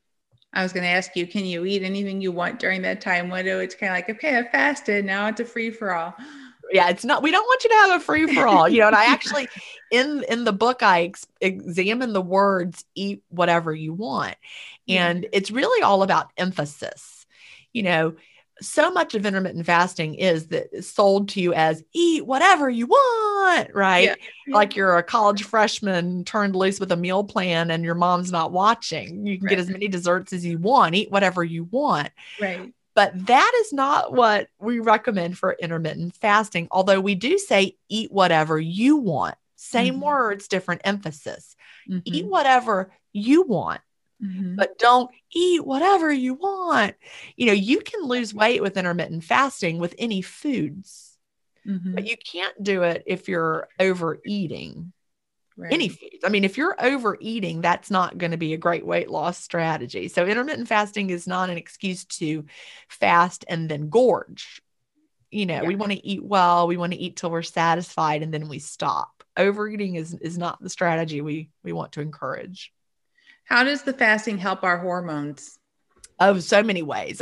I was going to ask you, can you eat anything you want during that time window? It's kind of like, okay, I fasted. Now it's a free for all.
Yeah, it's not, we don't want you to have a free for all, you know, and I actually, in, in the book, I ex- examine the words, eat whatever you want. And yeah. it's really all about emphasis. You know, so much of intermittent fasting is that it's sold to you as eat whatever you want, right? Yeah. Like you're a college freshman turned loose with a meal plan and your mom's not watching. You can right. get as many desserts as you want, eat whatever you want.
Right.
But that is not what we recommend for intermittent fasting. Although we do say, eat whatever you want. Same mm-hmm. words, different emphasis. Mm-hmm. Eat whatever you want, mm-hmm. but don't eat whatever you want. You know, you can lose weight with intermittent fasting with any foods, mm-hmm. but you can't do it if you're overeating. Right. Any foods. I mean, if you're overeating, that's not going to be a great weight loss strategy. So intermittent fasting is not an excuse to fast and then gorge. You know, yeah. we want to eat well, we want to eat till we're satisfied, and then we stop. Overeating is, is not the strategy we, we want to encourage.
How does the fasting help our hormones?
Oh, so many ways.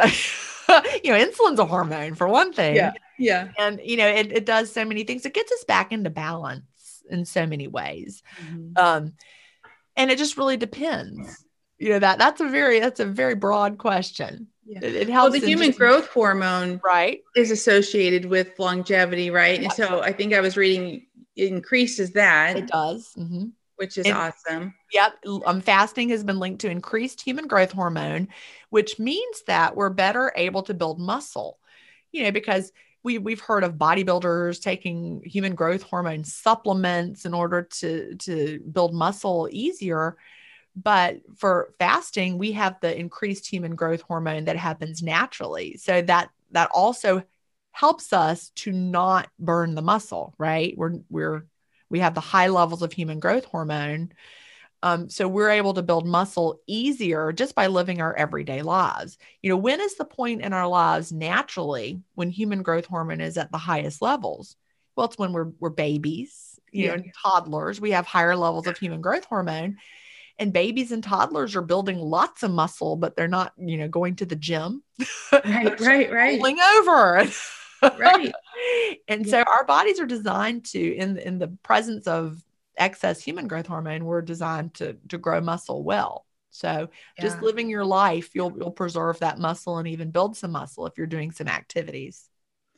You know, insulin's a hormone for one thing.
Yeah. Yeah.
And, you know, it, it does so many things. It gets us back into balance in so many ways. Mm-hmm. Um, and it just really depends, you know, that that's a very, that's a very broad question. Yeah. It, it helps.
Well, the human just, growth hormone
right.
is associated with longevity. Right. Yes. And so I think I was reading it increases that.
It does. Mm-hmm.
Which is
and,
awesome.
Yep. Um, fasting has been linked to increased human growth hormone, which means that we're better able to build muscle, you know, because We, we've heard of bodybuilders taking human growth hormone supplements in order to, to build muscle easier. But for fasting, we have the increased human growth hormone that happens naturally. So that, that also helps us to not burn the muscle, right? We're, we're, we have the high levels of human growth hormone. Um, so we're able to build muscle easier just by living our everyday lives. You know, when is the point in our lives naturally when human growth hormone is at the highest levels? Well, it's when we're, we're babies, you yeah. know, toddlers, we have higher levels of human growth hormone, and babies and toddlers are building lots of muscle, but they're not, you know, going to the gym.
Right, right, right.
Rolling over.
Right.
And yeah. so our bodies are designed to, in, in the presence of excess human growth hormone, we're designed to, to grow muscle well. So yeah. just living your life, you'll, you'll preserve that muscle and even build some muscle if you're doing some activities.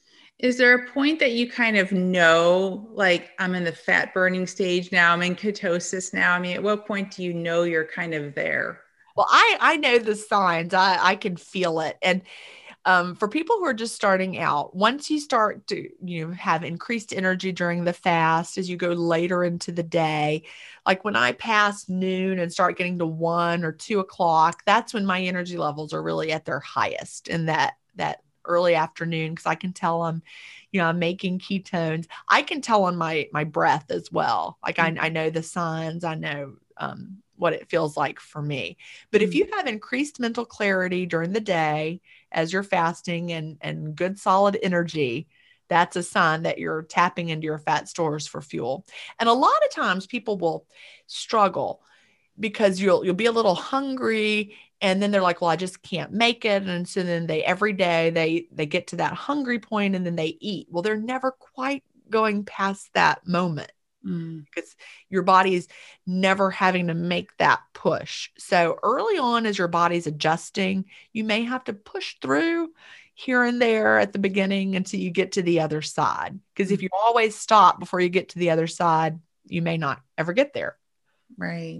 Is there a point that you kind of know, like, I'm in the fat burning stage now, I'm in ketosis now? I mean, at what point do you know you're kind of there?
Well, I, I know the signs. I, I can feel it. And um, for people who are just starting out, once you start to, you know, have increased energy during the fast, as you go later into the day, like when I pass noon and start getting to one or two o'clock, that's when my energy levels are really at their highest in that, that early afternoon. Cause I can tell them, you know, I'm making ketones. I can tell on my, my breath as well. Like I, I know the signs, I know, um, what it feels like for me. But if you have increased mental clarity during the day as you're fasting and, and good solid energy, that's a sign that you're tapping into your fat stores for fuel. And a lot of times people will struggle because you'll, you'll be a little hungry and then they're like, well, I just can't make it. And so then they, every day they, they get to that hungry point and then they eat. Well, they're never quite going past that moment. Mm. Because your body is never having to make that push. So early on, as your body's adjusting, you may have to push through here and there at the beginning until you get to the other side. Because if you always stop before you get to the other side, you may not ever get there.
Right.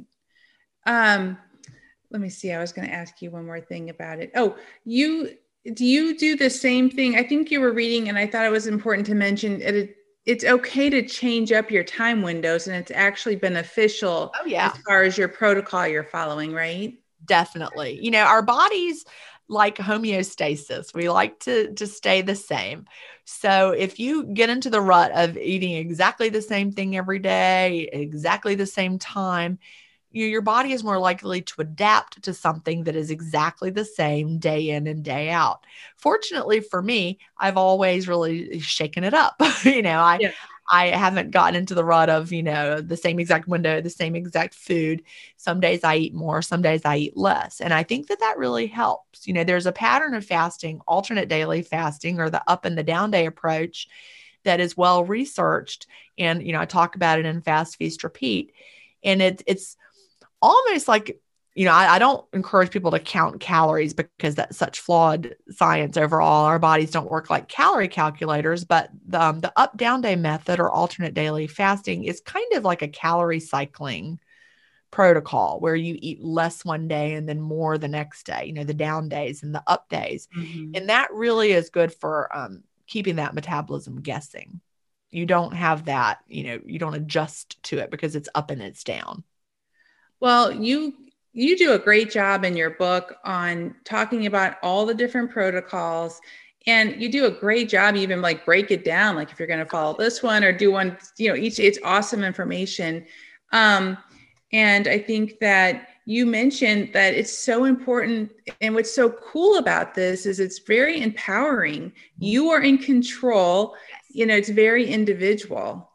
Um, let me see. I was going to ask you one more thing about it. Oh, you, do you do the same thing? I think you were reading, and I thought it was important to mention it. It's okay to change up your time windows, and it's actually beneficial
oh, yeah.
as far as your protocol you're following, right?
Definitely. You know, our bodies like homeostasis. We like to, to stay the same. So if you get into the rut of eating exactly the same thing every day, exactly the same time, you, your body is more likely to adapt to something that is exactly the same day in and day out. Fortunately for me, I've always really shaken it up. you know, I, yeah. I haven't gotten into the rut of, you know, the same exact window, the same exact food. Some days I eat more, some days I eat less. And I think that that really helps. You know, there's a pattern of fasting, alternate daily fasting, or the up and the down day approach that is well researched. And, you know, I talk about it in Fast, Feast, Repeat. And it, it's, almost like, you know, I, I don't encourage people to count calories because that's such flawed science overall. Our bodies don't work like calorie calculators, but the, um, the up down day method or alternate daily fasting is kind of like a calorie cycling protocol where you eat less one day and then more the next day, you know, the down days and the up days. Mm-hmm. And that really is good for um, keeping that metabolism guessing. You don't have that, you know, you don't adjust to it because it's up and it's down.
Well, you you do a great job in your book on talking about all the different protocols, and you do a great job even like break it down, like if you're going to follow this one or do one, you know, each, it's awesome information. Um, and I think that you mentioned that it's so important, and what's so cool about this is it's very empowering. You are in control, you know, it's very individual.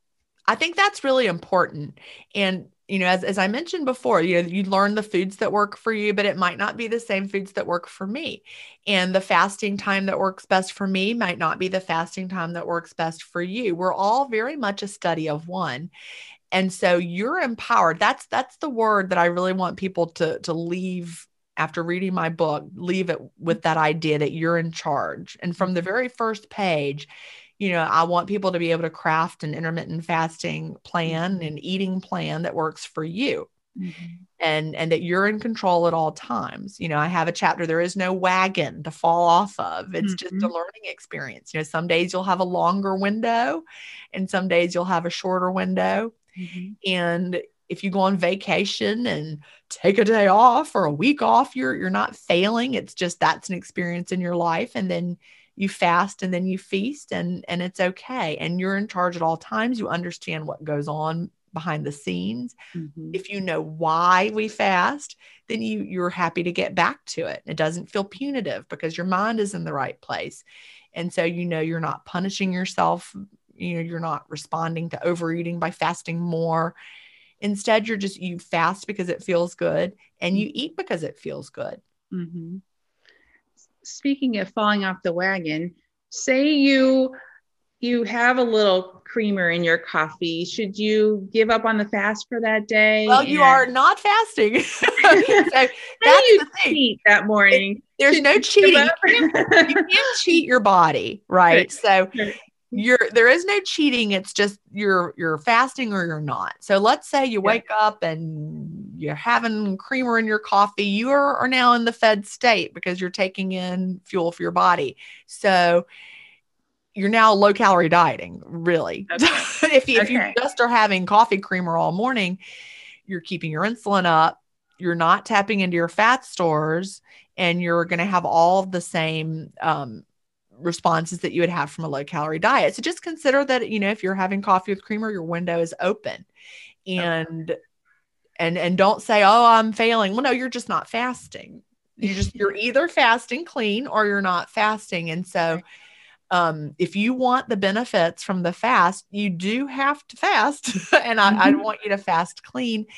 I think that's really important. And you know, as, as I mentioned before, you know, you learn the foods that work for you, but it might not be the same foods that work for me. And the fasting time that works best for me might not be the fasting time that works best for you. We're all very much a study of one. And so you're empowered. That's, that's the word that I really want people to, to leave after reading my book, leave it with that idea that you're in charge. And from the very first page, you know, I want people to be able to craft an intermittent fasting plan and eating plan that works for you. Mm-hmm. And, and that you're in control at all times. You know, I have a chapter, there is no wagon to fall off of. It's mm-hmm. just a learning experience. You know, some days you'll have a longer window and some days you'll have a shorter window. Mm-hmm. And if you go on vacation and take a day off or a week off, you're, you're not failing. It's just, that's an experience in your life. And then you fast and then you feast, and, and it's okay. And you're in charge at all times. You understand what goes on behind the scenes. Mm-hmm. If you know why we fast, then you, you're happy to get back to it. It doesn't feel punitive because your mind is in the right place. And so, you know, you're not punishing yourself. You know, you're not responding to overeating by fasting more. Instead, you're just, you fast because it feels good and you eat because it feels good.
Mm-hmm. Speaking of falling off the wagon, say you you have a little creamer in your coffee. Should you give up on the fast for that day?
Well, you are not fasting. So that's
you
the thing.
Cheat that morning.
It, there's Should no cheating. You can't, you can't cheat your body, right? So you're there is no cheating. It's just you're you're fasting or you're not. So let's say you wake yeah. up and you're having creamer in your coffee, you are, are now in the fed state because you're taking in fuel for your body. So you're now low calorie dieting, really.
Okay.
if you, if
Okay.
you just are having coffee creamer all morning, you're keeping your insulin up, you're not tapping into your fat stores, and you're going to have all of the same um, responses that you would have from a low calorie diet. So just consider that, you know, if you're having coffee with creamer, your window is open. And okay. and and don't say, oh, I'm failing. Well, no, you're just not fasting. You just you're either fasting clean or you're not fasting. And so um, if you want the benefits from the fast, you do have to fast. and I, mm-hmm. I want you to fast clean.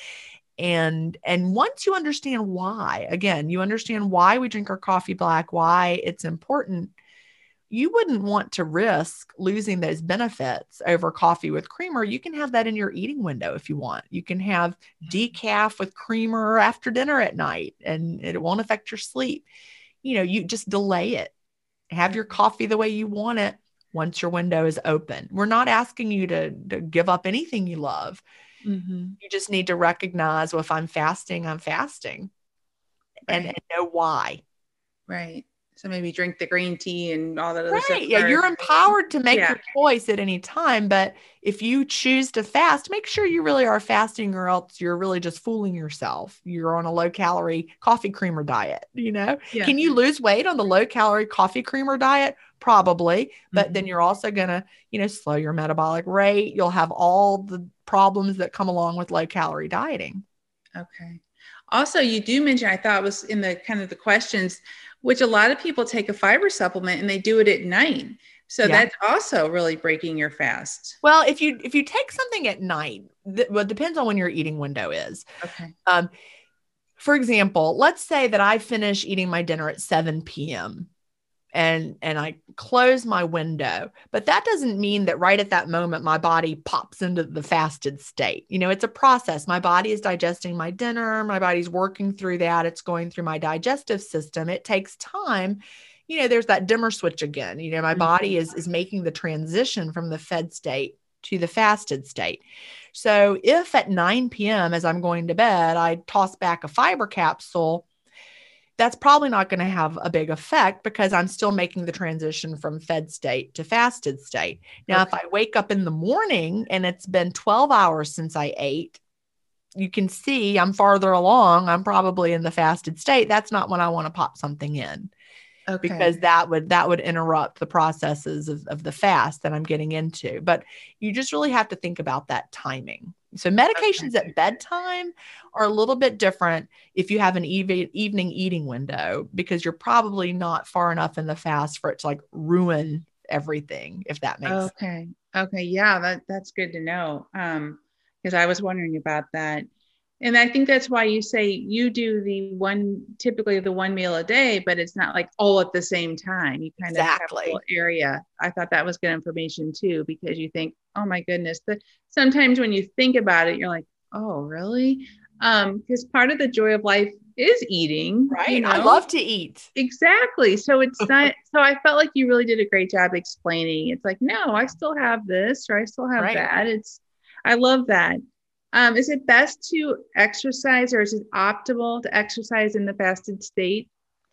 And, and once you understand why, again, you understand why we drink our coffee black, why it's important, you wouldn't want to risk losing those benefits over coffee with creamer. You can have that in your eating window if you want. You can have decaf with creamer after dinner at night, and it won't affect your sleep. You know, you just delay it. Have your coffee the way you want it once your window is open. We're not asking you to, to give up anything you love. Mm-hmm. You just need to recognize, well, if I'm fasting, I'm fasting, right. and, and know why.
Right. So maybe drink the green tea and all that other
right.
stuff.
Yeah, you're empowered to make
yeah.
your choice at any time. But if you choose to fast, make sure you really are fasting, or else you're really just fooling yourself. You're on a low calorie coffee creamer diet. You know, yeah. Can you lose weight on the low calorie coffee creamer diet? Probably. But mm-hmm. then you're also going to, you know, slow your metabolic rate. You'll have all the problems that come along with low calorie dieting.
Okay. Also, you do mention, I thought was in the kind of the questions, which a lot of people take a fiber supplement and they do it at night. So yeah. that's also really breaking your fast.
Well, if you, if you take something at night, th- well, it depends on when your eating window is.
Okay.
Um, for example, let's say that I finish eating my dinner at seven p.m. and, and I close my window, but that doesn't mean that right at that moment, my body pops into the fasted state. You know, it's a process. My body is digesting my dinner. My body's working through that. It's going through my digestive system. It takes time. You know, there's that dimmer switch again. You know, my body is, is making the transition from the fed state to the fasted state. So if at nine p.m. as I'm going to bed, I toss back a fiber capsule, that's probably not going to have a big effect because I'm still making the transition from fed state to fasted state. Now, okay. if I wake up in the morning and it's been twelve hours since I ate, you can see I'm farther along. I'm probably in the fasted state. That's not when I want to pop something in. Okay. Because that would, that would interrupt the processes of, of the fast that I'm getting into. But you just really have to think about that timing. So medications okay. at bedtime are a little bit different if you have an ev- evening eating window, because you're probably not far enough in the fast for it to like ruin everything, if that makes
okay. sense. Okay. Okay. Yeah, that, that's good to know. Um, because I was wondering about that. And I think that's why you say you do the one, typically the one meal a day, but it's not like all at the same time. You kind
exactly.
of have a little area. I thought that was good information too, because you think, oh my goodness, but sometimes when you think about it, you're like, oh, really? Um, because part of the joy of life is eating.
Right.
You know?
I love to eat.
Exactly. So it's not, so I felt like you really did a great job explaining. It's like, no, I still have this, or I still have right. that. It's, I love that. Um, is it best to exercise, or is it optimal to exercise in the fasted state?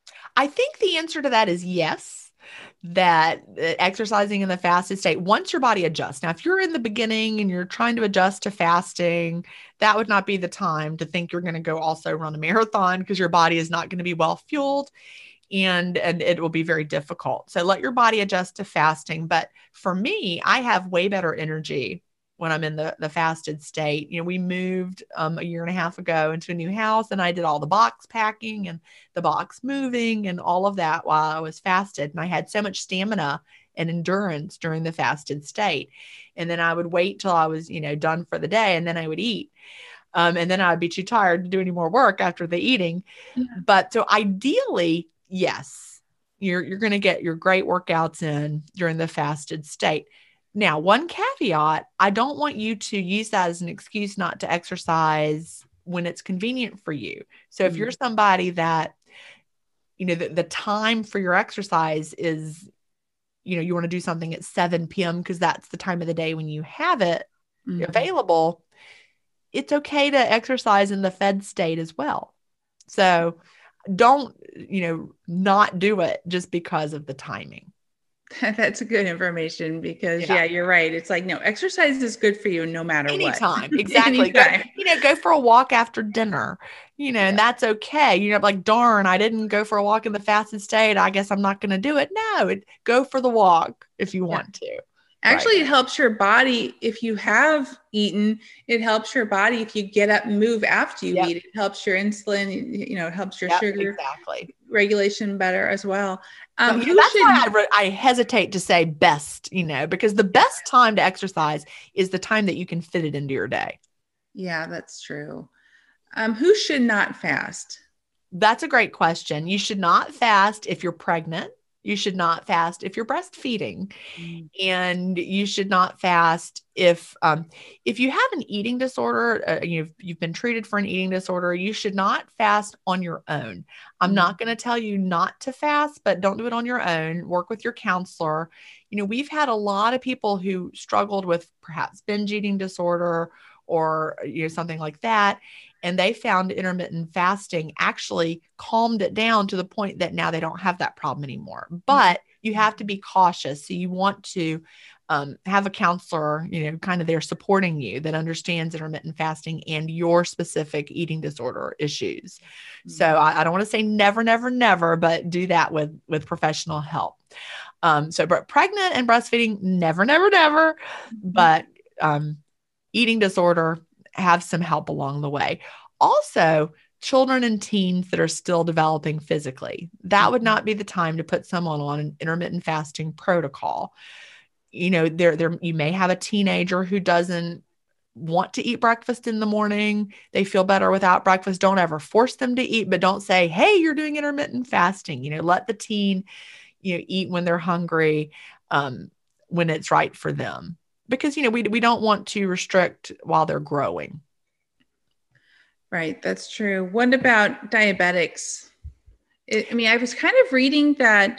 I think the answer to that is yes, that uh, exercising in the fasted state, once your body adjusts. Now, if you're in the beginning and you're trying to adjust to fasting, that would not be the time to think you're going to go also run a marathon, because your body is not going to be well fueled and, and it will be very difficult. So let your body adjust to fasting. But for me, I have way better energy when I'm in the, the fasted state. You know, we moved um, a year and a half ago into a new house, and I did all the box packing and the box moving and all of that while I was fasted. And I had so much stamina and endurance during the fasted state. And then I would wait till I was, you know, done for the day, and then I would eat. Um, and then I'd be too tired to do any more work after the eating. Yeah. But so ideally, yes, you're, you're going to get your great workouts in during the fasted state. Now, one caveat, I don't want you to use that as an excuse not to exercise when it's convenient for you. So if mm-hmm. you're somebody that, you know, the, the time for your exercise is, you know, you want to do something at seven p.m. because that's the time of the day when you have it mm-hmm. available. it's okay to exercise in the fed state as well. So don't, you know, not do it just because of the timing.
That's good information because
Yeah.
yeah, you're right. It's like, no, exercise is good for you no matter
Anytime.
what.
Exactly. Go,
Anytime.
you know, go for a walk after dinner, you know,
Yeah.
and that's okay. You know, like, darn, I didn't go for a walk in the fasted state. I guess I'm not going to do it. No, it, go for the walk if you
Yeah.
want to.
Actually,
Right.
it helps your body if you have eaten. It helps your body if you get up and move after you
Yep.
eat. It helps your insulin. You know, it helps your
Yep,
sugar
exactly.
regulation better as well. Um,
But,
who
that's
should?
why I, re- I hesitate to say best, you know, because the best time to exercise is the time that you can fit it into your day.
Yeah, that's true. Um, who should not fast?
That's a great question. You should not fast if you're pregnant. You should not fast if you're breastfeeding, mm. and you should not fast if um, if you have an eating disorder. Uh, you've you've been treated for an eating disorder. You should not fast on your own. I'm mm. not going to tell you not to fast, but don't do it on your own. Work with your counselor. You know, we've had a lot of people who struggled with perhaps binge eating disorder or, you know, something like that. And they found intermittent fasting actually calmed it down to the point that now they don't have that problem anymore. But you have to be cautious. So you want to um, have a counselor, you know, kind of there supporting you that understands intermittent fasting and your specific eating disorder issues. Mm-hmm. So I, I don't want to say never, never, never, but do that with, with professional help. Um, so but pregnant and breastfeeding, never, never, never, mm-hmm. but um, eating disorder, have some help along the way. Also, children and teens that are still developing physically, that would not be the time to put someone on an intermittent fasting protocol. You know, there, there, you may have a teenager who doesn't want to eat breakfast in the morning. They feel better without breakfast. Don't ever force them to eat, but don't say, hey, you're doing intermittent fasting. You know, let the teen, you know, eat when they're hungry, um, when it's right for them. Because, you know, we we don't want to restrict while they're growing.
Right. That's true. What about diabetics? It, I mean, I was kind of reading that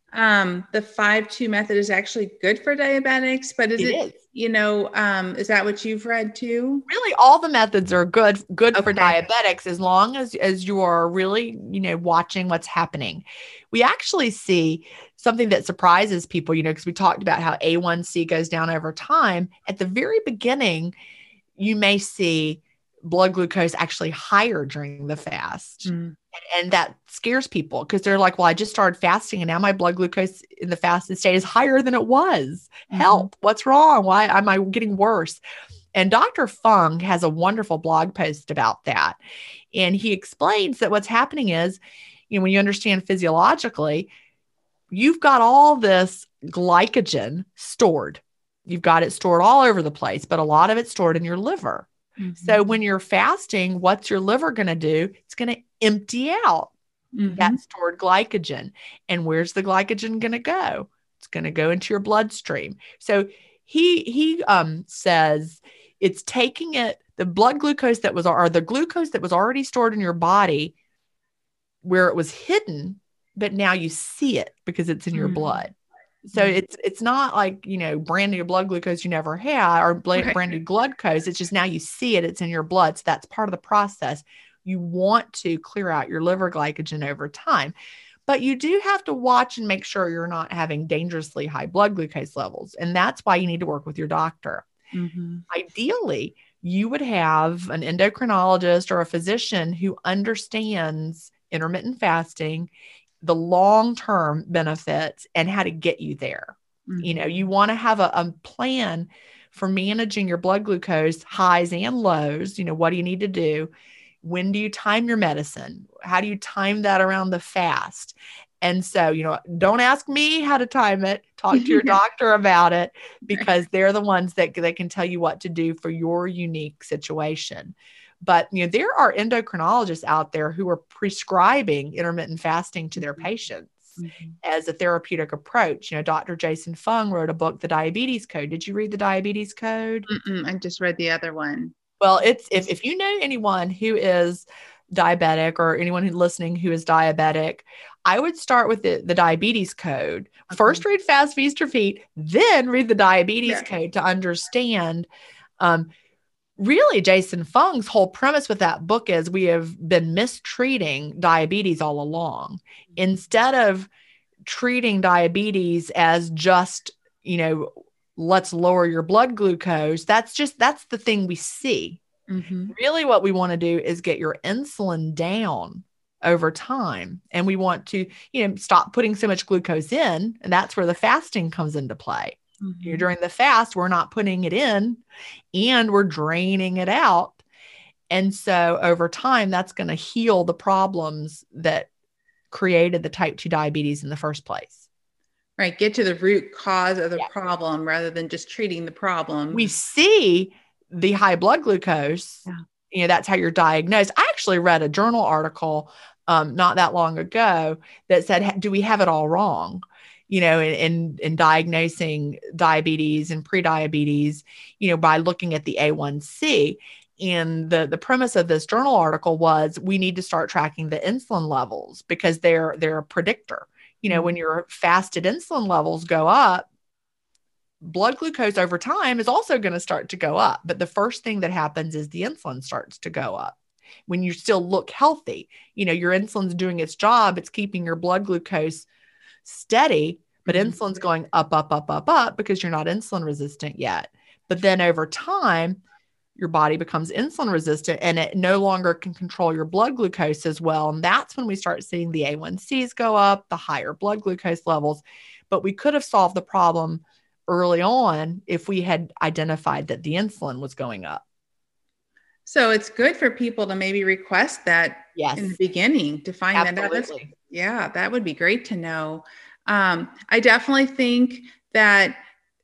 um, the five two method is actually good for diabetics, but is it, it is. you know, um, is that what you've read too?
Really, all the methods are good, good
okay.
for diabetics, as long as, as you are really, you know, watching what's happening. We actually see something that surprises people, you know, because we talked about how A one C goes down over time. At the very beginning, you may see blood glucose actually higher during the fast. Mm. And, and that scares people because they're like, well, I just started fasting and now my blood glucose in the fasted state is higher than it was. Mm-hmm. Help. What's wrong? Why am I getting worse? And Doctor Fung has a wonderful blog post about that. And he explains that what's happening is, you know, when you understand physiologically, you've got all this glycogen stored. You've got it stored all over the place, but a lot of it's stored in your liver. Mm-hmm. So when you're fasting, what's your liver going to do? It's going to empty out mm-hmm. that stored glycogen. And where's the glycogen going to go? It's going to go into your bloodstream. So he, he um, says it's taking it, the blood glucose that was, or the glucose that was already stored in your body where it was hidden, but now you see it because it's in your mm-hmm. blood. So mm-hmm. it's it's not like, you know, brand new blood glucose you never had or bl- right. brand new glucose. It's just now you see it. It's in your blood. So that's part of the process. You want to clear out your liver glycogen over time. But you do have to watch and make sure you're not having dangerously high blood glucose levels. And that's why you need to work with your doctor. Mm-hmm. Ideally, you would have an endocrinologist or a physician who understands intermittent fasting, the long-term benefits, and how to get you there. Mm-hmm. You know, you want to have a, a plan for managing your blood glucose highs and lows. You know, what do you need to do? When do you time your medicine? How do you time that around the fast? And so, you know, don't ask me how to time it. Talk to your doctor about it, because they're the ones that they can tell you what to do for your unique situation. But, you know, there are endocrinologists out there who are prescribing intermittent fasting to their patients mm-hmm. as a therapeutic approach. You know, Doctor Jason Fung wrote a book, The Diabetes Code. Did you read The Diabetes Code?
Mm-mm, I just read the other one.
Well, it's if, if you know anyone who is diabetic or anyone who's listening who is diabetic, I would start with the, the Diabetes Code. Okay. First read Fast, Feast, or Repeat, then read the Diabetes yeah. Code to understand um, really Jason Fung's whole premise with that book is we have been mistreating diabetes all along. Instead of treating diabetes as just, you know, let's lower your blood glucose. That's just, that's the thing we see. Mm-hmm. Really what we want to do is get your insulin down over time. And we want to, you know, stop putting so much glucose in. And that's where the fasting comes into play. Mm-hmm. You know, during the fast, we're not putting it in and we're draining it out. And so over time, that's going to heal the problems that created the type two diabetes in the first place.
Right. Get to the root cause of the yeah. problem rather than just treating the problem.
We see the high blood glucose. Yeah. You know, that's how you're diagnosed. I actually read a journal article um, not that long ago that said, do we have it all wrong? You know, in, in, in diagnosing diabetes and prediabetes, you know, by looking at the A one C. And the, the premise of this journal article was we need to start tracking the insulin levels because they're, they're a predictor. You know, mm-hmm. when your fasted insulin levels go up, blood glucose over time is also going to start to go up. But the first thing that happens is the insulin starts to go up. When you still look healthy, you know, your insulin's doing its job. It's keeping your blood glucose steady, but mm-hmm. insulin's going up, up, up, up, up because you're not insulin resistant yet. But then over time, your body becomes insulin resistant and it no longer can control your blood glucose as well. And that's when we start seeing the A one Cs go up, the higher blood glucose levels. But we could have solved the problem early on if we had identified that the insulin was going up.
So it's good for people to maybe request that yes. in the beginning to find Absolutely. that out. That's, yeah, that would be great to know. Um, I definitely think that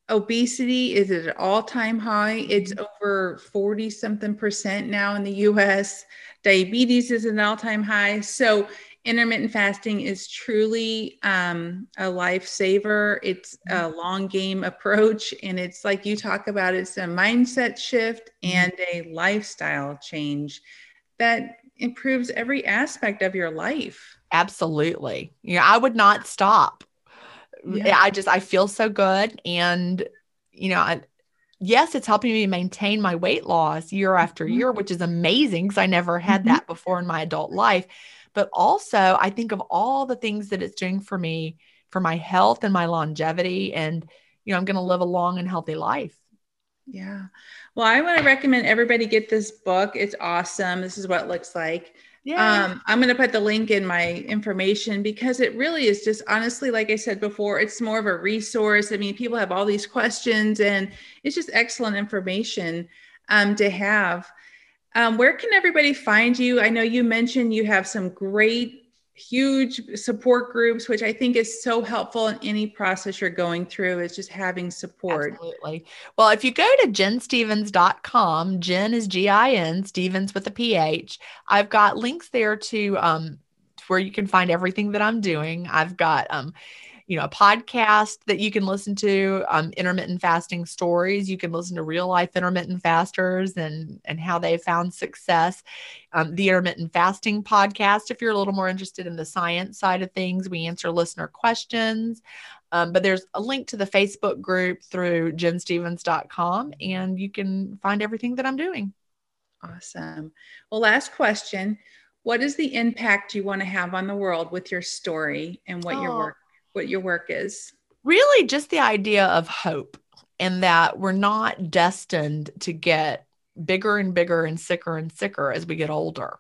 obesity is at an all-time high. It's over forty something percent now in the U S. Diabetes is an all-time high. So intermittent fasting is truly um, a lifesaver. It's a long game approach. And it's like you talk about, it's a mindset shift and a lifestyle change that improves every aspect of your life.
Absolutely. Yeah, I would not stop. Yeah. I just, I feel so good. And, you know, I, yes, it's helping me maintain my weight loss year after mm-hmm. year, which is amazing because I never had mm-hmm. that before in my adult life. But also I think of all the things that it's doing for me, for my health and my longevity. And, you know, I'm going to live a long and healthy life.
Yeah. Well, I want to recommend everybody get this book. It's awesome. This is what it looks like. Yeah. Um, I'm going to put the link in my information because it really is just honestly, like I said before, it's more of a resource. I mean, people have all these questions and it's just excellent information um, to have. Um, where can everybody find you? I know you mentioned you have some great, huge support groups, which I think is so helpful in any process you're going through, is just having support.
Absolutely. Well, if you go to jen stevens dot com, Jen is G I N, Stevens with a P H. I've got links there to um, where you can find everything that I'm doing. I've got, um, you know, a podcast that you can listen to, um, intermittent fasting stories. You can listen to real life intermittent fasters and, and how they found success. Um, the intermittent fasting podcast, if you're a little more interested in the science side of things, we answer listener questions. Um, but there's a link to the Facebook group through jen stevens dot com and you can find everything that I'm doing.
Awesome. Well, last question. What is the impact you want to have on the world with your story and what oh. your work what your work is?
Really just the idea of hope and that we're not destined to get bigger and bigger and sicker and sicker as we get older.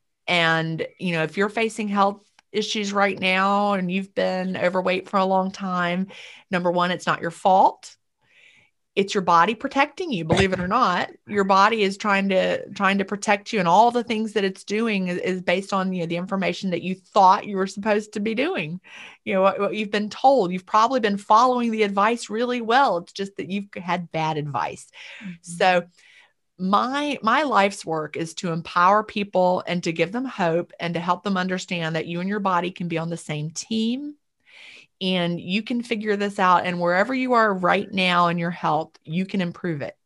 And, you know, if you're facing health issues right now and you've been overweight for a long time, number one, it's not your fault. It's your body protecting you, believe it or not. Your body is trying to trying to protect you, and all the things that it's doing is, is based on, you know, the information that you thought you were supposed to be doing. You know, what, what you've been told. You've probably been following the advice really well. It's just that you've had bad advice. Mm-hmm. So my my life's work is to empower people and to give them hope and to help them understand that you and your body can be on the same team. And you can figure this out. And wherever you are right now in your health, you can improve it.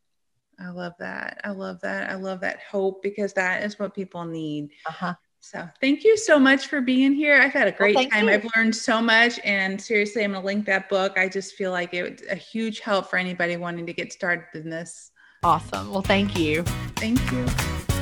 I love that. I love that. I love that hope because that is what people need.
Uh-huh.
So thank you so much for being here. I've had a great
well,
time.
You.
I've learned so much. And seriously, I'm going to link that book. I just feel like it's a huge help for anybody wanting to get started in this.
Awesome. Well, thank you.
Thank you.